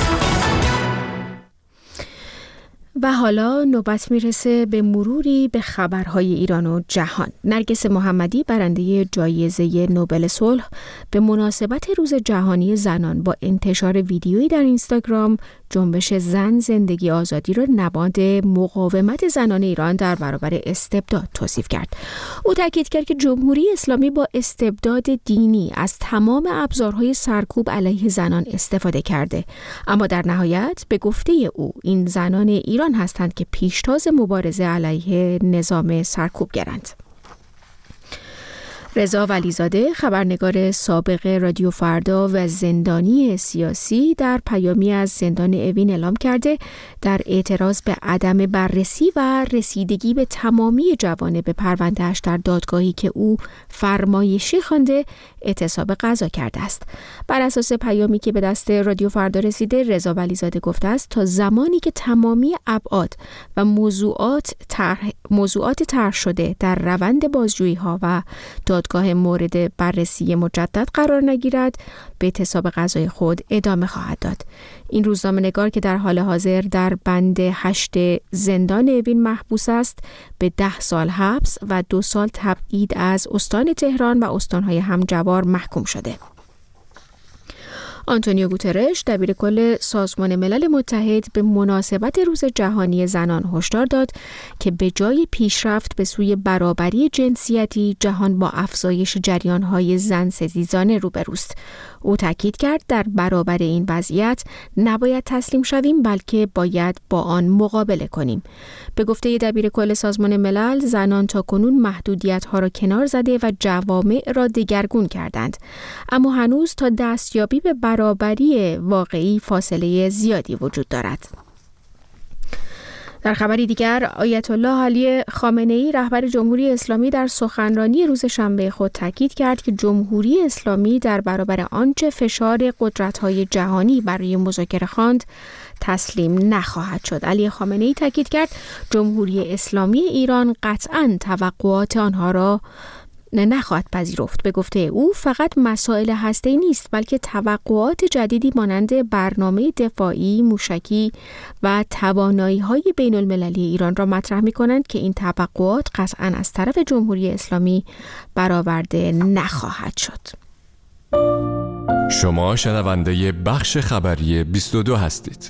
و حالا نوبت میرسه به مروری به خبرهای ایران و جهان. نرگس محمدی برنده جایزه نوبل صلح به مناسبت روز جهانی زنان با انتشار ویدیویی در اینستاگرام جنبش زن زندگی آزادی را نماد مقاومت زنان ایران در برابر استبداد توصیف کرد. او تاکید کرد که جمهوری اسلامی با استبداد دینی از تمام ابزارهای سرکوب علیه زنان استفاده کرده، اما در نهایت به گفته او این زنان ایران هستند که پیشتاز مبارزه علیه نظام سرکوبگرند. رضا ولیزاده، خبرنگار سابق رادیو فردا و زندانی سیاسی، در پیامی از زندان اوین اعلام کرده در اعتراض به عدم بررسی و رسیدگی به تمامی جوانب پرونده‌اش در دادگاهی که او فرمایشی خوانده اعتصاب قضا کرده است. بر اساس پیامی که به دست رادیو فردا رسیده، رضا ولیزاده گفته است تا زمانی که تمامی ابعاد و موضوعات طرح شده در روند بازجویی‌ها و دادگاه مورد بررسی مجدد قرار نگیرد، به اعتصاب قضای خود ادامه خواهد داد. این روزنامه‌نگار که در حال حاضر در بند 8 زندان اوین محبوس است، به 10 سال حبس و 2 سال تبعید از استان تهران و استان‌های همجوار محکوم شده. آنتونیو گوترش، دبیر کل سازمان ملل متحد، به مناسبت روز جهانی زنان هشدار داد که به جای پیشرفت به سوی برابری جنسیتی، جهان با افزایش جریان‌های زن ستیزانه روبروست. او تاکید کرد در برابر این وضعیت نباید تسلیم شویم، بلکه باید با آن مقابله کنیم. به گفته دبیر کل سازمان ملل، زنان تاکنون محدودیت‌ها را کنار زده و جوامع را دگرگون کردند، اما هنوز تا دستیابی به برابری واقعی فاصله زیادی وجود دارد. در خبری دیگر، آیت الله علی خامنه‌ای، رهبر جمهوری اسلامی، در سخنرانی روز شنبه خود تاکید کرد که جمهوری اسلامی در برابر آنچه فشار قدرت‌های جهانی برای مذاکره خواند تسلیم نخواهد شد. علی خامنه‌ای تاکید کرد جمهوری اسلامی ایران قطعاً توقعات آنها را نخواهد پذیرفت. به گفته او فقط مسائل هسته‌ای نیست، بلکه توقعات جدیدی مانند برنامه دفاعی، موشکی و توانایی‌های بین‌المللی ایران را مطرح می‌کنند که این توقعات قطعاً از طرف جمهوری اسلامی برآورده نخواهد شد. شما شنونده بخش خبری 22 هستید.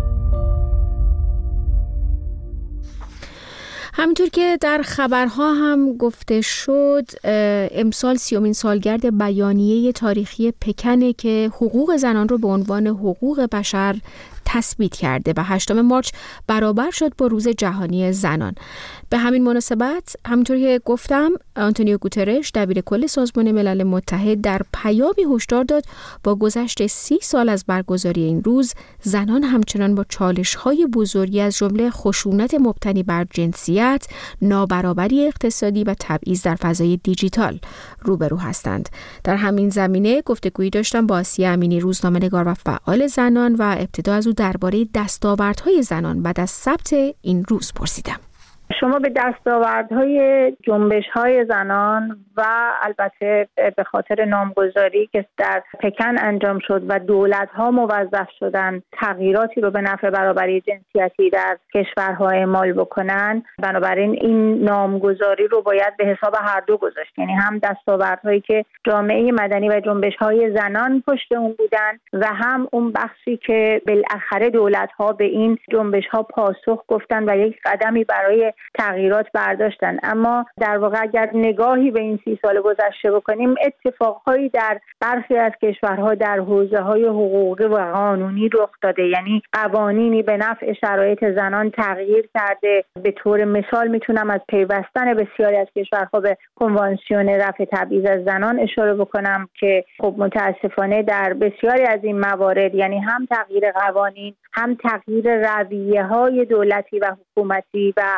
همینطور که در خبرها هم گفته شد، امسال 30مین سالگرد بیانیه تاریخی پکنه که حقوق زنان رو به عنوان حقوق بشر تثبیت کرده و 8 مارس برابر شد با روز جهانی زنان. به همین مناسبت، همونطور که گفتم، آنتونیو گوترش، دبیر کل سازمان ملل متحد، در پیامی هشدار داد با گذشت 30 سال از برگزاری این روز، زنان همچنان با چالش‌های بزرگی از جمله خشونت مبتنی بر جنسیت، نابرابری اقتصادی و تبعیض در فضای دیجیتال روبرو هستند. در همین زمینه گفتگویی داشتم با آسیه امینی، روزنامه‌نگار و فعال زنان، و ابتدا از او درباره دستاوردهای زنان بعد از ثبت این روز پرسیدم. شما به دستاوردهای جنبش‌های زنان و البته به خاطر نامگذاری که در پکن انجام شد و دولت‌ها موظف شدن تغییراتی رو به نفع برابری جنسیتی در کشورها اعمال بکنن، بنابراین این نامگذاری رو باید به حساب هر دو گذاشت، یعنی هم دستاوردهایی که جامعه مدنی و جنبش‌های زنان پشت اون بودن و هم اون بخشی که بالاخره دولت‌ها به این جنبش‌ها پاسخ گفتن و یک قدمی برای تغییرات برداشتن. اما در واقع اگر نگاهی به این 30 سال گذشته بکنیم، اتفاقهایی در برخی از کشورها در حوزه‌های حقوقی و قانونی رخ داده. یعنی قوانینی به نفع شرایط زنان تغییر کرده. به طور مثال میتونم از پیوستن بسیاری از کشورها به کنوانسیون رفع تبعیض از زنان اشاره بکنم که خب متاسفانه در بسیاری از این موارد، یعنی هم تغییر قوانین، هم تغییر رویه‌های دولتی و حکومتی و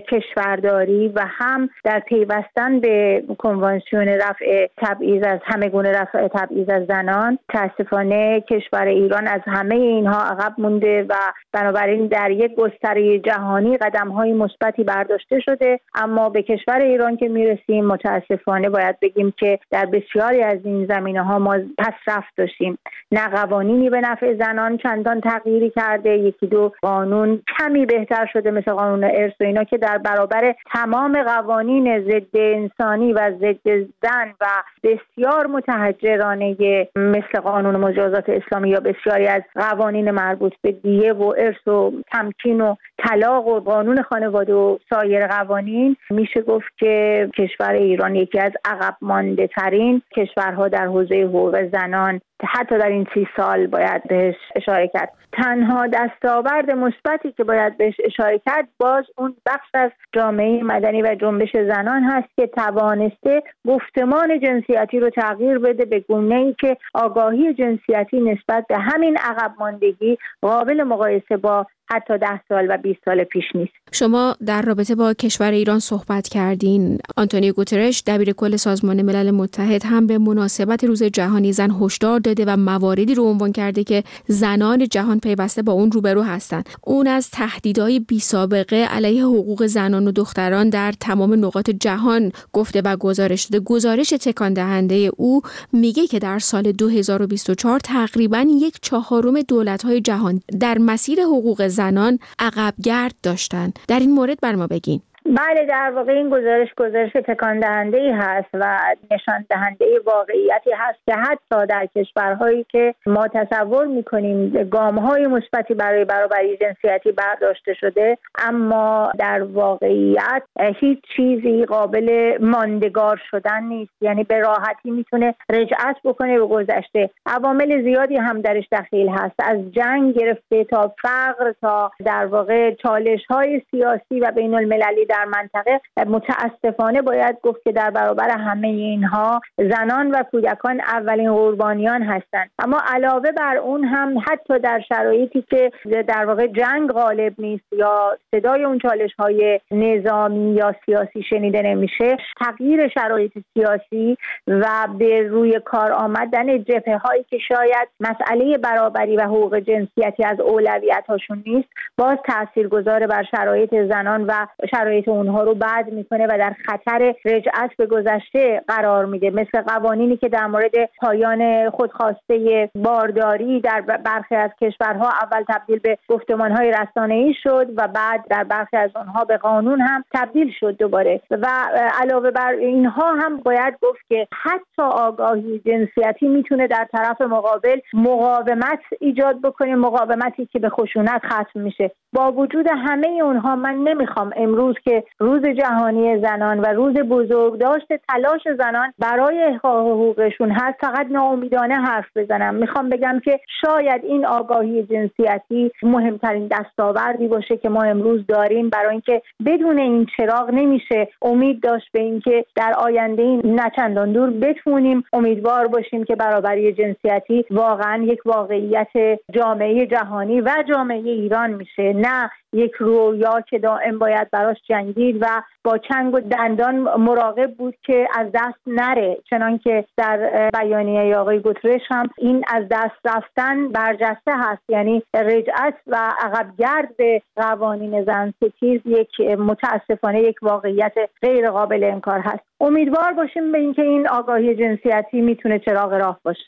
کشورداری و هم در پیوستن به کنوانسیون رفع تبعیض از همگونه رفع تبعیض از زنان، متاسفانه کشور ایران از همه اینها عقب مونده و بنابراین در یک گستره جهانی قدم‌های مثبتی برداشته شده. اما به کشور ایران که میرسیم متاسفانه باید بگیم که در بسیاری از این زمینه‌ها ما پس رفت داشتیم. نه قوانینی به نفع زنان چندان تغییری کرده، یکی دو قانون کمی بهتر شده مثل قانون ارث و اینا که در برابر تمام قوانین ضد انسانی و ضد زن و بسیار متحجرانه مثل قانون مجازات اسلامی یا بسیاری از قوانین مربوط به دیه و ارث و تمکین و طلاق و قانون خانواده و سایر قوانین، میشه گفت که کشور ایران یکی از عقب مانده ترین کشورها در حوزه حقوق زنان حتی در این 30 سال باید بهش اشاره کرد. تنها دستاورد مثبتی که باید بهش اشاره کرد باز اون بخش از جامعه مدنی و جنبش زنان هست که توانسته گفتمان جنسیتی رو تغییر بده به گونه‌ای که آگاهی جنسیتی نسبت به همین عقب ماندگی قابل مقایسه با حتی 10 سال و 20 سال پیش نیست. شما در رابطه با کشور ایران صحبت کردین. آنتونیو گوترش دبیرکل سازمان ملل متحد هم به مناسبت روز جهانی زن هشدار داده و مواردی رو عنوان کرده که زنان جهان پیوسته با اون روبرو هستند. اون از تهدیدهای بی‌سابقه علیه حقوق زنان و دختران در تمام نقاط جهان گفته و گزارش داده. گزارش تکان دهنده او میگه که در سال 2024 تقریباً 1/4 دولت‌های جهان در مسیر حقوق زنان عقبگرد داشتن. در این مورد بر ما بگین. بله، در واقع این گزارش تکان دهنده‌ای هست و نشان دهنده واقعیتی هست که حتی در کشورهایی که ما تصور می‌کنیم گام‌های مثبتی برای برابری جنسیتی برداشته شده، اما در واقعیت هیچ چیزی قابل ماندگار شدن نیست. یعنی به راحتی میتونه رجعت بکنه به گذشته. عوامل زیادی هم درش دخیل هست، از جنگ گرفته تا فقر تا در واقع چالش‌های سیاسی و بین‌المللی در منطقه. متاسفانه باید گفت که در برابر همه اینها زنان و کودکان اولین قربانیان هستند. اما علاوه بر اون هم حتی در شرایطی که در واقع جنگ غالب نیست یا صدای اون چالش‌های نظامی یا سیاسی شنیده نمیشه، تغییر شرایط سیاسی و به روی کار آمدن جبهه‌هایی که شاید مسئله برابری و حقوق جنسیتی از اولویت‌هاشون نیست، باز تاثیرگذار بر شرایط زنان و شرایط اونها رو بد میکنه و در خطر رجعت به گذشته قرار میده. مثل قوانینی که در مورد پایان خودخواسته بارداری در برخی از کشورها اول تبدیل به گفتمانهای رسانه‌ای شد و بعد در برخی از اونها به قانون هم تبدیل شد دوباره. و علاوه بر اینها هم باید گفت که حتی آگاهی جنسیتی میتونه در طرف مقابل مقاومت ایجاد بکنه، مقاومتی که به خشونت ختم میشه. با وجود همه اونها من نمیخوام امروز که روز جهانی زنان و روز بزرگداشت تلاش زنان برای احقاق حقوقشون هست فقط ناامیدانه حرف بزنم. میخوام بگم که شاید این آگاهی جنسیتی مهمترین دستاوردی باشه که ما امروز داریم، برای اینکه بدون این چراغ نمیشه امید داشت به اینکه در آینده نه چندان دور بتونیم امیدوار باشیم که برابری جنسیتی واقعا یک واقعیت جامعه جهانی و جامعه ایران میشه، نه یک رویا که دائم باید براش جنگید و با چنگ و دندان مراقب بود که از دست نره. چنان که در بیانیه آقای گوترش هم این از دست رفتن برجسته هست، یعنی رجعت و عقبگرد به قوانین زن ستیز یک متاسفانه یک واقعیت غیر قابل انکار هست. امیدوار باشیم به اینکه این آگاهی جنسیتی میتونه چراغ راه باشه.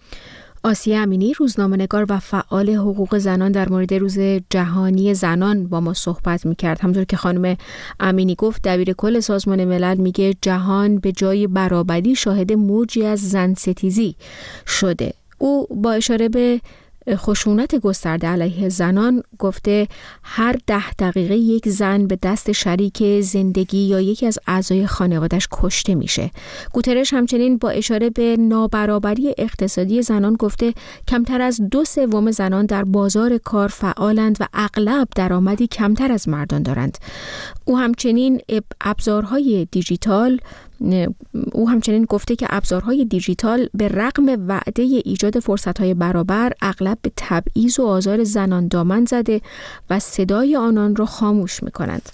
آسیه امینی، روزنامه‌نگار و فعال حقوق زنان، در مورد روز جهانی زنان با ما صحبت می‌کرد. همونطور که خانم امینی گفت، دبیرکل سازمان ملل میگه جهان به جای برابری شاهد موجی از زن ستیزی شده. او با اشاره به خشونت گسترده علیه زنان گفته هر 10 دقیقه یک زن به دست شریک زندگی یا یکی از اعضای خانواده‌اش کشته میشه. گوترش همچنین با اشاره به نابرابری اقتصادی زنان گفته کمتر از 2/3 زنان در بازار کار فعالند و اغلب درآمدی کمتر از مردان دارند. او همچنین گفته که ابزارهای دیجیتال به رغم وعده ایجاد فرصت‌های برابر اغلب به تبعیض و آزار زنان دامن زده و صدای آنان را خاموش می‌کنند.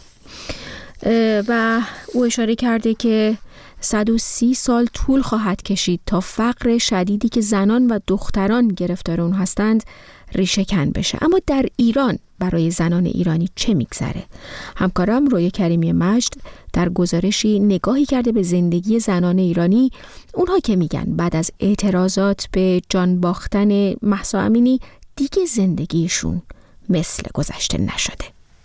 و او اشاره کرده که 130 سال طول خواهد کشید تا فقر شدیدی که زنان و دختران گرفتار اون هستند ریشه کن بشه. اما در ایران برای زنان ایرانی چه میگذره؟ همکارم رویا کریمی مجد در گزارشی نگاهی کرده به زندگی زنان ایرانی، اونها که میگن بعد از اعتراضات به جان باختن مهسا امینی دیگه زندگیشون مثل گذشته نشده.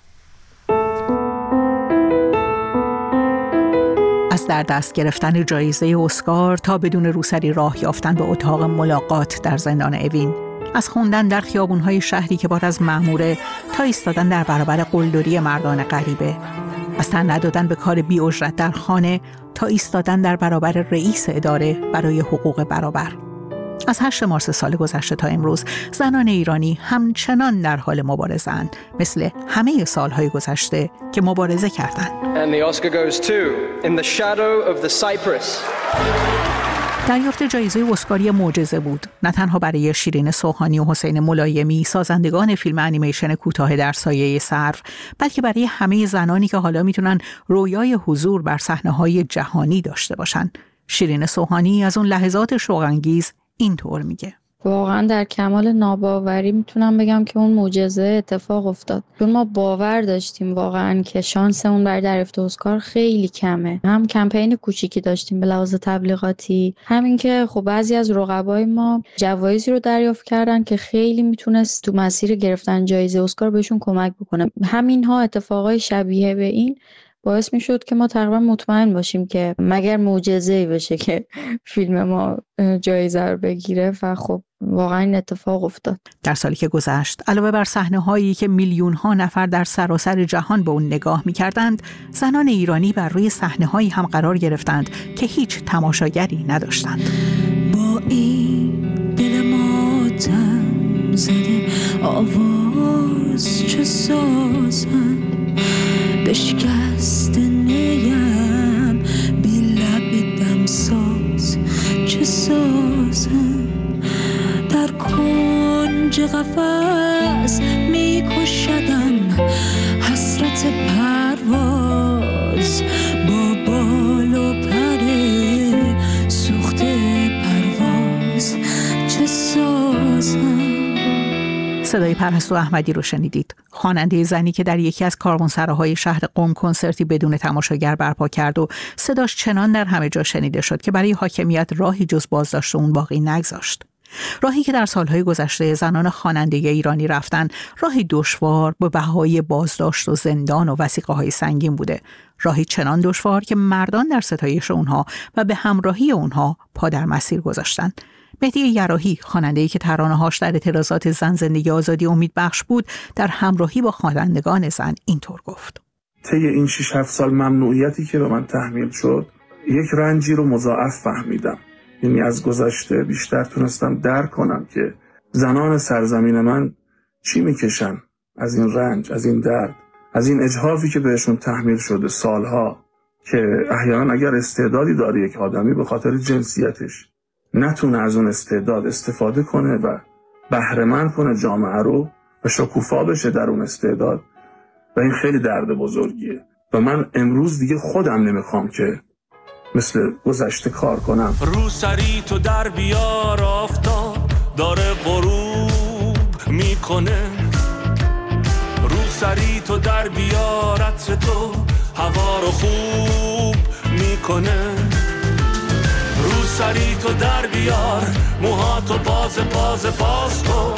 از در دست گرفتن جایزه اسکار تا بدون روسری راه یافتن به اتاق ملاقات در زندان اوین، از خوندن در خیابون‌های شهری که بار از مأموره تا ایستادن در برابر قلدری مردان غریبه، از تن ندادن به کار بی اجرت در خانه تا ایستادن در برابر رئیس اداره برای حقوق برابر. از 8 مارس سال گذشته تا امروز زنان ایرانی همچنان در حال مبارزه‌اند، مثل همه سالهای گذشته که مبارزه کردند. And the Oscar goes to In the Shadow of the Cypress. دریافت جایزه اسکاری معجزه بود، نه تنها برای شیرین سوهانی و حسین ملایمی، سازندگان فیلم انیمیشن کوتاه در سایه سرو، بلکه برای همه زنانی که حالا میتونن رویای حضور بر صحنه‌های جهانی داشته باشن. شیرین سوهانی از اون لحظات شوق‌انگیز اینطور میگه: واقعا در کمال ناباوری میتونم بگم که اون معجزه اتفاق افتاد، چون ما باور داشتیم واقعا که شانسمون برای دریافت اسکار خیلی کمه. هم کمپین کوچیکی داشتیم به لحاظ تبلیغاتی، همین که خب بعضی از رقبای ما جوایزی رو دریافت کردن که خیلی میتونست تو مسیر گرفتن جایزه اسکار بهشون کمک بکنه. همینها اتفاقای شبیه به این باعث می شد که ما تقریبا مطمئن باشیم که مگر معجزه‌ای بشه که فیلم ما جایزه رو بگیره، و خب واقعا این اتفاق افتاد. در سالی که گذشت، علاوه بر صحنه‌هایی که میلیون‌ها نفر در سراسر جهان به اون نگاه می‌کردند، زنان ایرانی بر روی صحنه‌هایی هم قرار گرفتند که هیچ تماشاگری نداشتند. با این دل ماتم زده آواز چه سازم، بشکست نیم بی لب دمساز چه سازم، در کنج قفس میکشدم حسرت پرواز، با بال و پر سوخته پرواز چه سازم. صدای پرستو احمدی رو شنیدید، خواننده زنی که در یکی از کاروانسراهای شهر قم کنسرتی بدون تماشاگر برپا کرد و صداش چنان در همه جا شنیده شد که برای حاکمیت راهی جز بازداشت اون باقی نگذاشت. راهی که در سالهای گذشته زنان خواننده ایرانی رفتن، راهی دشوار با بهای بازداشت و زندان و وثیقه‌های سنگین بوده. راهی چنان دشوار که مردان در ستایش اونها و به همراهی اونها پا در مسیر گذاشتن. مهدی یراحی، خواننده‌ای که ترانه‌هاش در اعتراضات زن، زندگی، آزادی امید بخش بود، در همراهی با خوانندگان زن اینطور گفت: طی این 6-7 سال ممنوعیتی که به من تحمیل شد، یک رنجی رو مضاعف فهمیدم. یعنی از گذشته بیشتر تونستم درک کنم که زنان سرزمین من چی میکشن از این رنج، از این درد، از این اجحافی که بهشون تحمیل شده سالها، که احیانا اگر استعدادی داره یک آدمی به خاطر جنسیتش نتونه از اون استعداد استفاده کنه و بهره‌مند کنه جامعه رو و شکوفا بشه در اون استعداد، و این خیلی درد بزرگیه. و من امروز دیگه خودم نمیخوام که مثل گذشته کار کنم. رو سری تو در بیار، آفتاب داره غروب میکنه، رو سری تو در بیار، عطر تو هوا رو خوب میکنه، رو سری تو در بیار، موهاتو باز کن،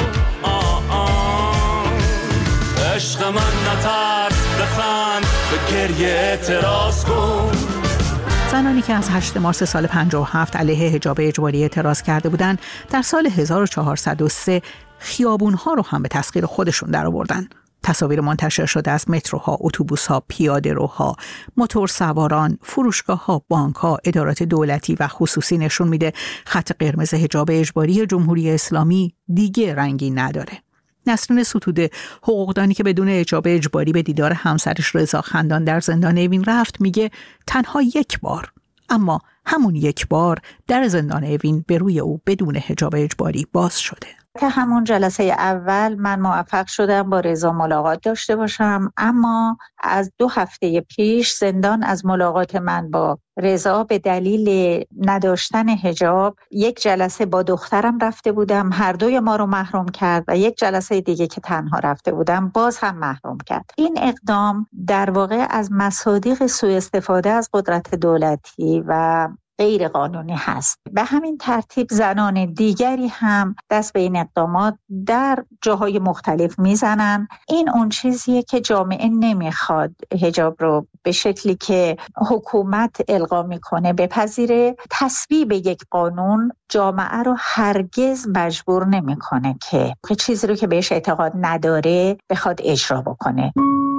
عشق من نترس، بخند، به گریه اعتراض کن. زنانی که از 8 مارس سال 57 علیه حجاب اجباری اعتراض کرده بودند، در سال 1403 خیابون‌ها رو هم به تسخیر خودشون درآوردن. تصاویر منتشر شده از متروها، اتوبوس‌ها، پیاده‌روها، موتورسواران، فروشگاه‌ها، بانک‌ها، ادارات دولتی و خصوصی نشون میده خط قرمز حجاب اجباری جمهوری اسلامی دیگه رنگی نداره. نسرین ستوده، حقوقدانی که بدون حجاب اجباری به دیدار همسرش رضا خندان در زندان اوین رفت، میگه تنها یک بار، اما همون یک بار در زندان اوین به روی او بدون حجاب اجباری باز شده. که همون جلسه اول من موفق شدم با رضا ملاقات داشته باشم، اما از 2 هفته پیش زندان از ملاقات من با رضا به دلیل نداشتن حجاب یک جلسه با دخترم رفته بودم، هر دوی ما رو محروم کرد و یک جلسه دیگه که تنها رفته بودم باز هم محروم کرد. این اقدام در واقع از مصادیق سوء استفاده از قدرت دولتی و غیر قانونی هست. به همین ترتیب زنان دیگری هم دست به این اقدامات در جاهای مختلف میزنن. این اون چیزیه که جامعه نمیخواد حجاب رو به شکلی که حکومت القا میکنه بپذیره. تصویب یک قانون جامعه رو هرگز مجبور نمیکنه که چیزی رو که بهش اعتقاد نداره بخواد اجرا بکنه.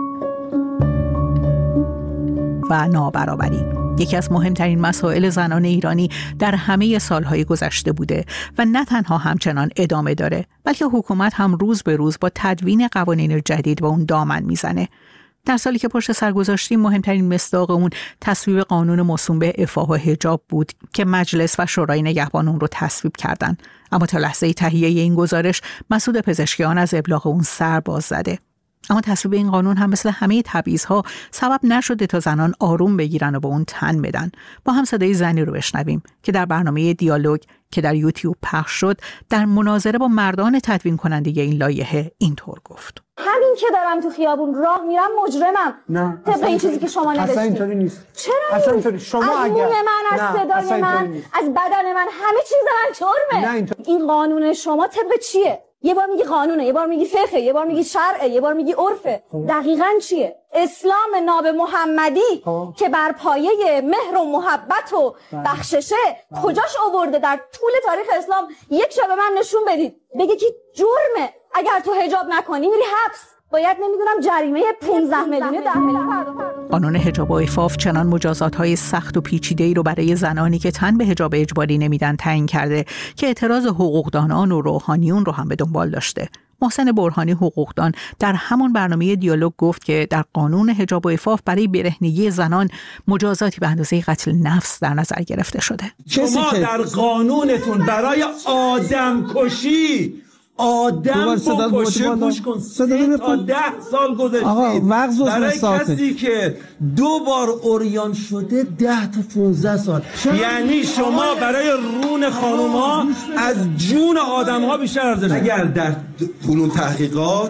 و نابرابری یکی از مهمترین مسائل زنان ایرانی در همه سالهای گذشته بوده و نه تنها همچنان ادامه داره، بلکه حکومت هم روز به روز با تدوین قوانین جدید با اون دامن میزنه. در سالی که پشت سر گذاشتیم مهمترین مصداق اون تصویب قانون موسوم به عفاف و حجاب بود که مجلس و شورای نگهبان اون رو تصویب کردن، اما تا لحظه تهیه این گزارش مسعود پزشکیان از ابلاغ اون سر باز زده. اما تصویب این قانون هم مثل همه تبعیض‌ها سبب نشده تا زنان آروم بگیرن و به اون تن بدن. با هم صدای زنی رو بشنویم که در برنامه دیالوگ که در یوتیوب پخش شد در مناظره با مردان تدوین کننده این لایحه اینطور گفت: همین که دارم تو خیابون راه میرم مجرمم. نه طبق این چیزی که شما نوشتید. اصلا اینطوری نیست. چرا اصلا اینطوری شما از اگر از من، از صدای من، از بدن من، همه چیز من جرمه. نه این قانون شما طبق چیه؟ یه بار میگی قانونه، یه بار میگی فقه، یه بار میگی شرعه، یه بار میگی عرفه. دقیقاً چیه؟ اسلام ناب محمدی که بر پایه مهر و محبت و بخششه کجاش آورده؟ در طول تاریخ اسلام یک شب به من نشون بدید بگه که جرمه اگر تو حجاب نکنی میری حبس، باید نمیدونم جریمه 15 میلیون 10 میلیون پرداخت. قانون حجاب و عفاف چنان مجازات‌های سخت و پیچیده‌ای رو برای زنانی که تن به حجاب اجباری نمیدن تعیین کرده که اعتراض حقوقدانان و روحانیون رو هم به دنبال داشته. محسن برهانی حقوقدان در همون برنامه دیالوگ گفت که در قانون حجاب و عفاف برای برهنگی زنان مجازاتی به اندازه قتل نفس در نظر گرفته شده. شما در قانونتون برای آدم کشی آدم بکشه گوش کن 3 تا 10 سال گذشته برای کسی که 2 بار عریان شده 10 تا 15 سال. یعنی شما برای رون خانوما از جون آدم ها بیشتر ارزش. اگر در فنون تحقیقات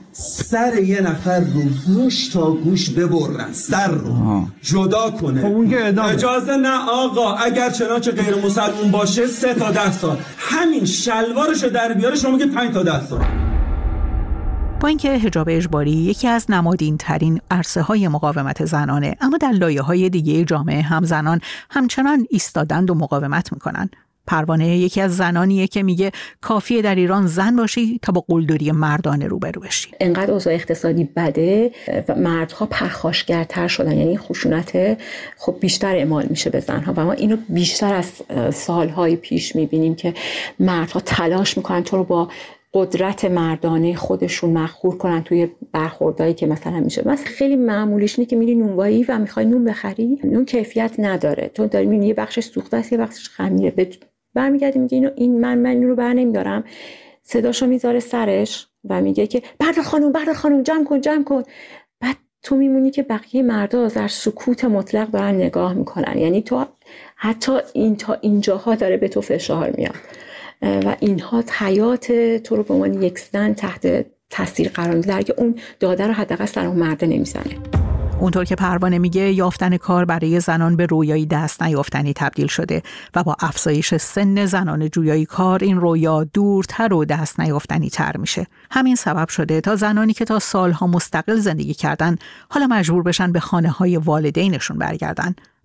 سر یه نفر رو گوش تا گوش ببرن، سر رو جدا کنه، اجازه نه آقا، اگر چنانچه غیر مسلمون باشه 3 تا 10 سال. همین شلوارشو در بیاره شما میگه 5 تا 10 سال. با اینکه حجاب اجباری یکی از نمادین ترین عرصه‌های مقاومت زنانه، اما در لایه‌های دیگه جامعه هم زنان همچنان ایستادند و مقاومت میکنن. پروانه یکی از زنانیه که میگه کافیه در ایران زن باشی تا با قلدری مردانه روبرو بشی. انقدر اوضاع اقتصادی بده و مردها پرخاشگرتر شدن، یعنی خشونت خب بیشتر اعمال میشه به زنها و ما اینو بیشتر از سالهای پیش میبینیم که مردها تلاش میکنن تو رو با قدرت مردانه خودشون مخور کنن توی برخوردایی که مثلا میشه. مثلا خیلی معمولیش اینه که میری نونوایی و میخوای نون بخری، نون کیفیت نداره، تو داری میبینی یه بخشش سوخته است یه بخشش خمیره، برمیگردی میگه این من اینو رو بر نمیدارم، صداشو میذاره سرش و میگه که برادر خانم جمع کن. بعد تو میمونی که بقیه مردا در سکوت مطلق دارن نگاه میکنن، یعنی تو حتی تا اینجاها داره به تو فشار میاد و اینها حیات تو رو به عنوان یک زن تحت تاثیر قرار میده که اون داده رو حداقل سر اون مرد نمیزنه. اونطور که پروانه میگه یافتن کار برای زنان به رویایی دست نیافتنی تبدیل شده و با افزایش سن زنان جویای کار این رویا دورتر و دست نیافتنی تر میشه. همین سبب شده تا زنانی که تا سالها مستقل زندگی کردن حالا مجبور بشن به خانه‌های والدینشون برگردن.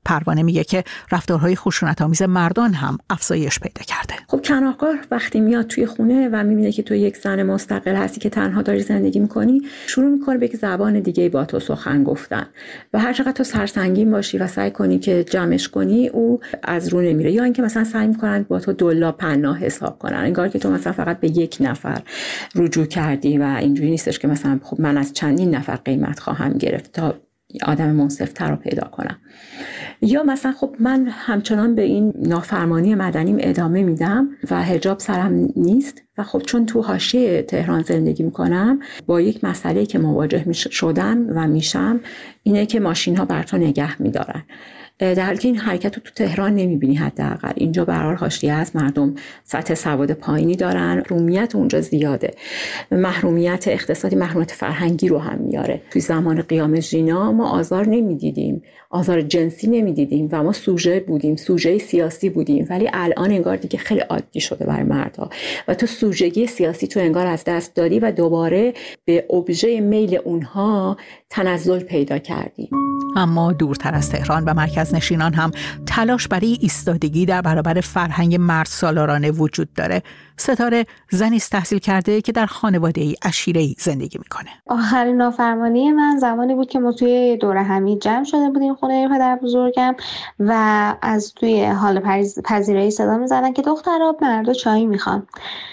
پروانه میگه که رفتارهای خشونت‌آمیز مردان هم افزایش پیدا کرده. خب کناهگار وقتی میاد توی خونه و میبینه که تو یک زن مستقل هستی که تنها داری زندگی میکنی، شروع میکنه به یک زبان دیگه با تو سخن گفتن و هر چقدر تو سرسنگین باشی و سعی کنی که جمعش کنی، او از رو نمیره. یا اینکه مثلا سعی میکنن با تو دلا پناه حساب کنن، انگار که تو مثلا فقط به یک نفر رجوع کردی و اینجوری نیستش که مثلا خب من از چندین نفر قیمت خواهم گرفت تا آدم منصف‌تر رو پیدا کنم. یا مثلا خب من همچنان به این نافرمانی مدنیم ادامه میدم و حجاب سرم نیست و خب چون تو حاشیه تهران زندگی میکنم، با یک مسئله که مواجه شدم و میشم اینه که ماشین ها بر تو نگه میدارن، در حالی که این حرکت رو تو تهران نمیبینی. حداقل اینجا به هر حال حاشیه از مردم سطح سواد پایینی دارن، محرومیت اونجا زیاده، محرومیت اقتصادی، محرومیت فرهنگی رو هم میاره. توی زمان قیام ژینا ما آزار نمیدیدیم، آزار جنسی نمیدیدیم و ما سوژه بودیم، سوژه سیاسی بودیم، ولی الان انگار دیگه خیلی عادی شده برای مردها و تو سوژگی سیاسی تو انگار از دست دادی و دوباره به ابژه میل اونها تنزل پیدا کردی. اما دورتر از تهران و مرکز نشینان هم تلاش برای ایستادگی در برابر فرهنگ مرد سالارانه وجود داره. ستاره زنی است تحصیل کرده که در خانواده‌ای عشیره‌ای زندگی میکنه. آخرین نافرمانی من زمانی بود که ما توی دوره همی جمع شده بودیم خونه پدر بزرگم و از توی حال پذیرایی صدا میزدن که دخترها مردا چای میخوان.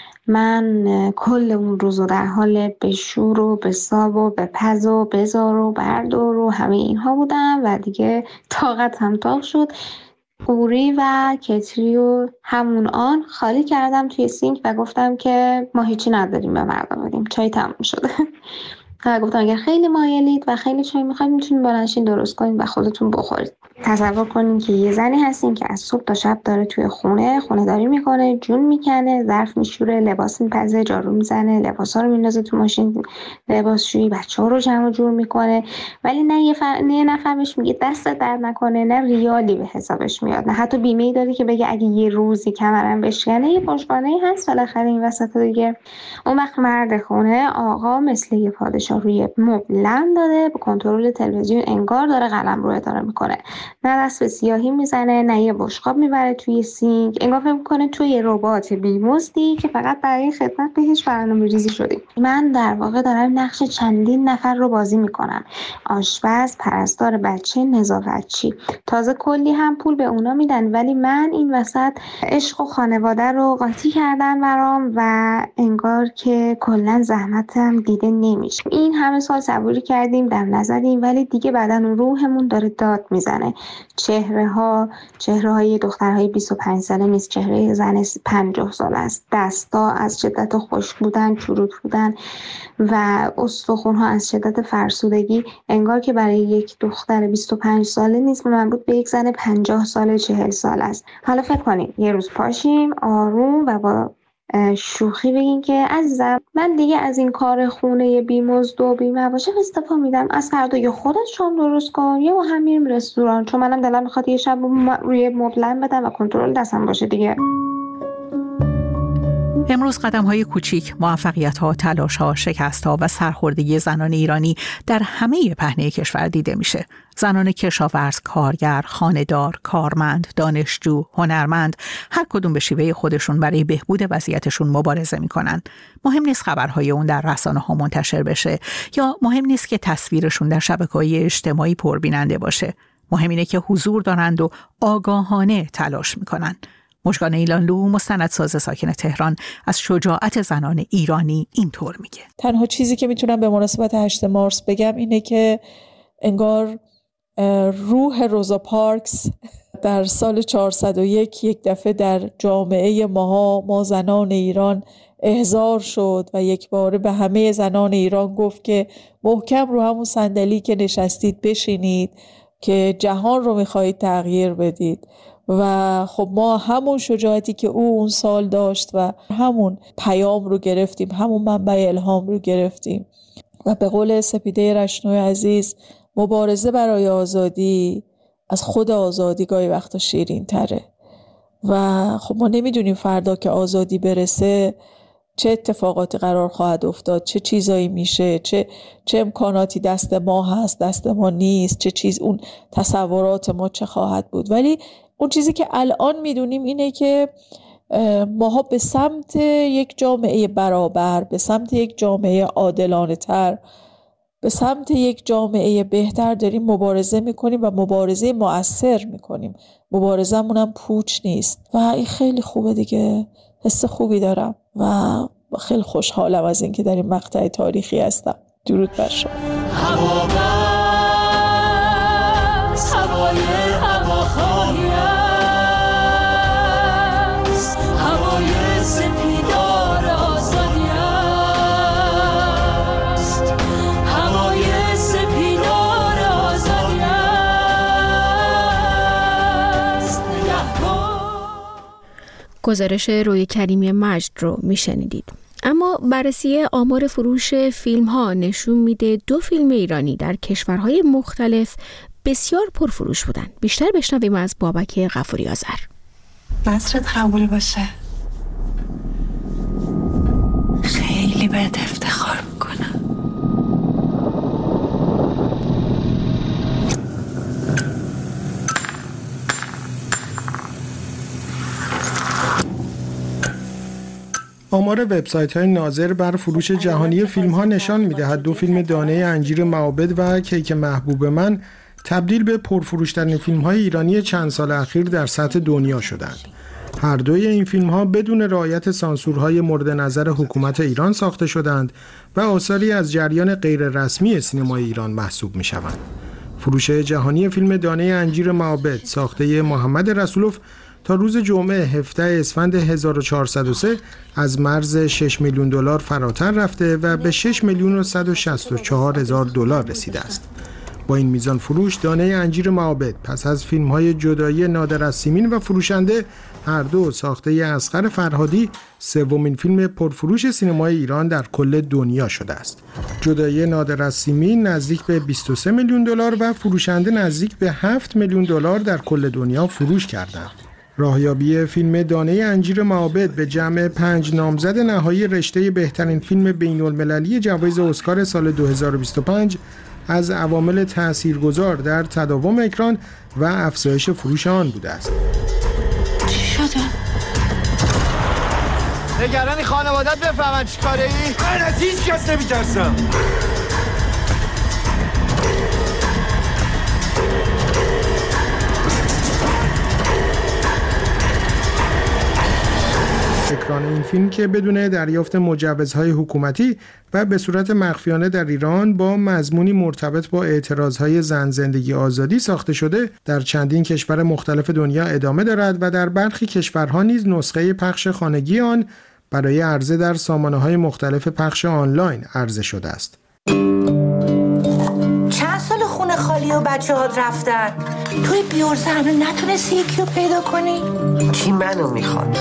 من کل اون روزو در حال بشور و بساب و بپز و بزار و بردار و همه اینها بودم و دیگه طاقت هم تاق شد. قوری و کتری و همون آن خالی کردم توی سینک و گفتم که ما هیچی نداریم به مردم بدیم، چای تموم شده. گفتم اگر خیلی مایلید و خیلی چای میخواید میتونید بلنشین درست کنید و خودتون بخورید. تصور کنین که یه زنی هستین که از صبح تا شب داره توی خونه داری میکنه، جون میکنه، ظرف میشوره، لباس میپزه، جارو میزنه، لباسا رو میندازه تو ماشین لباسشویی، بچه‌ها رو جمع و جور میکنه، ولی نه یه نفر بهش میگه دست درد نکنه، نه ریالی به حسابش میاد، نه حتی بیمه‌ای داره که بگه اگه یه روزی کمرم بشکنه یه پشتوانه‌ای هست بالاخره این وسط دیگه. اون وقت مرد خونه آقا مثل یه پادشاه روی مبل لم داده، با کنترل تلویزیون انگار داره قلمرو اداره میکنه، نه دست به سیاهی میزنه، نه یه بشقاب میبره توی سینک، انگار فکر میکنه توی یه ربات بیمزدی که فقط برای خدمت بهش برنامه‌ریزی شدی. من در واقع دارم نقش چندین نفر رو بازی میکنم، آشپز، پرستار بچه، نظافتچی، تازه کلی هم پول به اونا میدن، ولی من این وسط عشق و خانواده رو قاطی کردن برام و انگار که کلا زحمتم دیده نمیشه. این همه سال صبوری کردیم، دم نزدیم، ولی دیگه بدن و روحمون داره داد میزنه. چهره‌های دخترهای 25 ساله نیست، چهره زن 50 ساله است. دستا از شدت خشک بودن، چروک بودن و استخوان‌ها از شدت فرسودگی انگار که برای یک دختر 25 ساله نیست، مربوط به یک زن 50 ساله 40 ساله است. حالا فکر کنید یه روز پاشیم آروم و با شوخی بگین که عزیزم من دیگه از این کار خونه بیمزد و بی‌مواشق استعفا میدم، از فردا یا خودت شام درست کن یا با هم میریم رستوران، چون منم دلم میخواد یه شب روی مبلم بدم و کنترل دستم باشه دیگه. امروز قدم‌های کوچیک، موفقیت‌ها، تلاش‌ها، شکست‌ها و سرخوردگی زنان ایرانی در همه پهنه کشور دیده میشه. زنان کشاورز، کارگر، خانه‌دار، کارمند، دانشجو، هنرمند، هر کدوم به شیوه خودشون برای بهبود وضعیتشون مبارزه میکنن. مهم نیست خبرهای اون در رسانه‌ها منتشر بشه یا مهم نیست که تصویرشون در شبکه‌های اجتماعی پربیننده باشه. مهم اینه که حضور دارند و آگاهانه تلاش میکنن. مژگان ایلانلو، مستندساز ساکن تهران، از شجاعت زنان ایرانی اینطور میگه: تنها چیزی که میتونم به مناسبت 8 مارس بگم اینه که انگار روح روزا پارکس در سال 401 یک دفعه در جامعه ما زنان ایران احضار شد و یک باره به همه زنان ایران گفت که محکم رو همون صندلی که نشستید بشینید که جهان رو میخواهید تغییر بدید. و خب ما همون شجاعتی که او اون سال داشت و همون پیام رو گرفتیم، همون منبع الهام رو گرفتیم و به قول سپیده رشنوی عزیز، مبارزه برای آزادی از خود آزادی گاهی وقتا شیرین تره و خب ما نمیدونیم فردا که آزادی برسه چه اتفاقاتی قرار خواهد افتاد، چه چیزایی میشه، چه امکاناتی دست ما هست، دست ما نیست، چه چیز اون تصورات ما چه خواهد بود. ولی اون چیزی که الان میدونیم اینه که ماها به سمت یک جامعه برابر، به سمت یک جامعه عادلانه تر، به سمت یک جامعه بهتر داریم مبارزه میکنیم و مبارزه مؤثر میکنیم. مبارزمون هم پوچ نیست و این خیلی خوبه دیگه. حس خوبی دارم و خیلی خوشحالم از اینکه در این مقطع تاریخی هستم. درود بر شما. هوا بس هوای هواخواهی است، هوای سپیدار آزادی است، هوای سپیدار آزادی است. گزارش روی کریمی مجد رو میشنیدید. اما بررسی آمار فروش فیلم ها نشون میده 2 فیلم ایرانی در کشورهای مختلف بسیار پرفروش بودن. بیشتر بشنویم از بابک غفوری آذر. نصرت قبول باشه، خیلی بهت افتخار میکنم. آمار وبسایت‌های ناظر بر فروش جهانی فیلم‌ها نشان می‌دهد 2 فیلم دانه انجیر معابد و کیک محبوب من تبدیل به پرفروش‌ترین فیلم‌های ایرانی چند سال اخیر در سطح دنیا شدند. هر دوی این فیلم‌ها بدون رعایت سانسورهای مورد نظر حکومت ایران ساخته شدند و آثاری از جریان غیررسمی سینمای ایران محسوب می‌شوند. فروش جهانی فیلم دانه انجیر معابد ساخته محمد رسولوف تا روز جمعه 17 اسفند 1403 از مرز 6 میلیون دلار فراتر رفته و به 6 میلیون و 164 هزار دلار رسیده است. با این میزان فروش دانه انجیر معابد پس از فیلم‌های جدایی نادر از سیمین و فروشنده هر دو ساخته اصغر فرهادی 3مین فیلم پرفروش سینمای ایران در کل دنیا شده است. جدایی نادر از سیمین نزدیک به 23 میلیون دلار و فروشنده نزدیک به 7 میلیون دلار در کل دنیا فروش کردند. راهیابی فیلم دانه انجیر معابد به جمع 5 نامزد نهایی رشته بهترین فیلم بین‌المللی جوایز اسکار سال 2025 از عوامل تاثیرگذار در تداوم اکران و افزایش فروش آن بوده است. چی شده؟ نگرانی خانوادت بفهمن چی کاره ای؟ من از هیچ کس نمیترسم. اکران این فیلم که بدون دریافت مجوزهای حکومتی و به صورت مخفیانه در ایران با مضمونی مرتبط با اعتراضهای زن زندگی آزادی ساخته شده در چندین کشور مختلف دنیا ادامه دارد و در برخی کشورها نیز نسخه پخش خانگی آن برای عرضه در سامانه‌های مختلف پخش آنلاین عرضه شده است. چند سال خونه خالی و بچه‌هات رفتن؟ توی بیورزه هنوز نتونستی یکی رو پیدا کنی؟ کی منو میخواد؟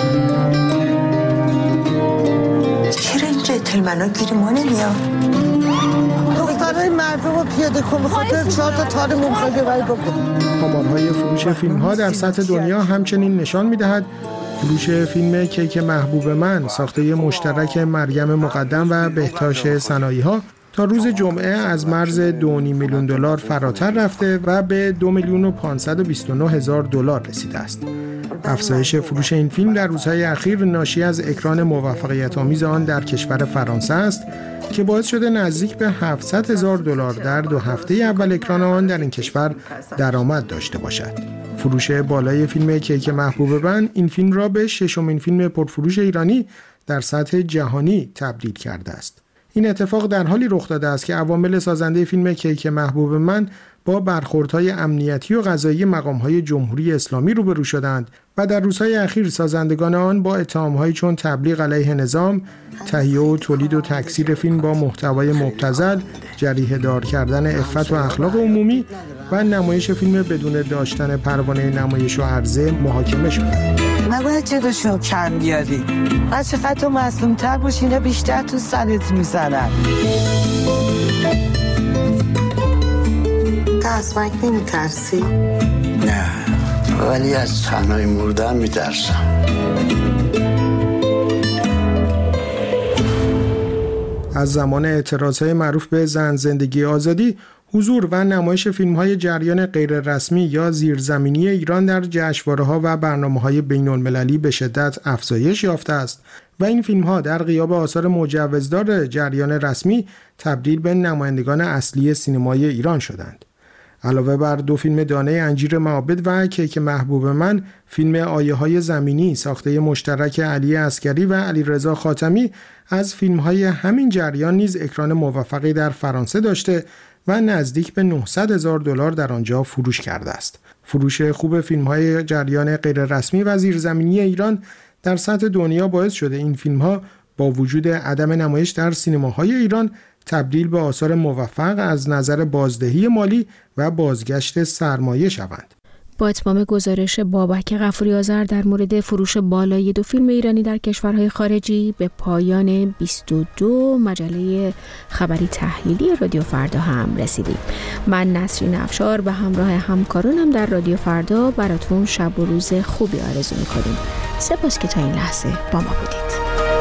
چرا این جنتلمنا گیر ما نمیاد؟ دخترای مردم رو پیاده کن بخاطر 4 تا تار ممخواه ببری بکن. آمارهای فروش فیلم‌ها در سطح دنیا همچنین نشان می‌دهد فروش فیلم کیک محبوب من ساخته مشترک مریم مقدم و بهتاش سنایی‌ها تا روز جمعه از مرز 2.5 میلیون دلار فراتر رفته و به 2 میلیون و 529 هزار دلار رسیده است. افزایش فروش این فیلم در روزهای اخیر ناشی از اکران موفقیت‌آمیز آن در کشور فرانسه است که باعث شده نزدیک به 700 هزار دلار در 2 هفته اول اکران آن در این کشور درآمد داشته باشد. فروش بالای فیلم کیک محبوب من این فیلم را به 6مین فیلم پرفروش ایرانی در سطح جهانی تبدیل کرده است. این اتفاق در حالی رخ داده است که عوامل سازنده فیلم کیک محبوب من با برخوردهای امنیتی و قضایی مقام‌های جمهوری اسلامی روبرو شدند و در روزهای اخیر سازندگان آن با اتهام‌هایی چون تبلیغ علیه نظام، تهیه و تولید و تکثیر فیلم با محتوای مبتذل، جریحه دار کردن عفت و اخلاق عمومی و نمایش فیلم بدون داشتن پروانه نمایش و عرضه محاکمه شدند. نباید جلوشو کم بیاری. هر چقدر تو معصوم‌تر باشی اینا بیشتر تو سرت میزنن. از مرگ نمیترسی؟ نه، ولی از تنهایی مردن میترسم. از زمان اعتراضهای معروف به زن زندگی آزادی، حضور و نمایش فیلم‌های جریان غیررسمی یا زیرزمینی ایران در جشنواره‌ها و برنامه‌های بین‌المللی به شدت افزایش یافته است و این فیلم‌ها در غیاب آثار مجوزدار جریان رسمی تبدیل به نمایندگان اصلی سینمای ایران شدند. علاوه بر 2 فیلم دانه انجیر معابد و کیک محبوب من، فیلم آیه‌های زمینی ساخته مشترک علی عسکری و علیرضا خاتمی از فیلم‌های همین جریان نیز اکران موفقی در فرانسه داشته و نزدیک به $900,000 در آنجا فروش کرده است. فروش خوب فیلم‌های جریان غیررسمی و زیرزمینی ایران در سطح دنیا باعث شده این فیلم‌ها با وجود عدم نمایش در سینماهای ایران تبدیل به آثار موفق از نظر بازدهی مالی و بازگشت سرمایه شوند. با اتمام گزارش بابک غفوری آذر در مورد فروش بالای 2 فیلم ایرانی در کشورهای خارجی به پایان 22 مجله خبری تحلیلی رادیو فردا هم رسیدیم. من نسرین افشار به همراه همکارانم در رادیو فردا براتون شب و روز خوبی آرزو می‌کنیم. سپاس که تا این لحظه با ما بودید.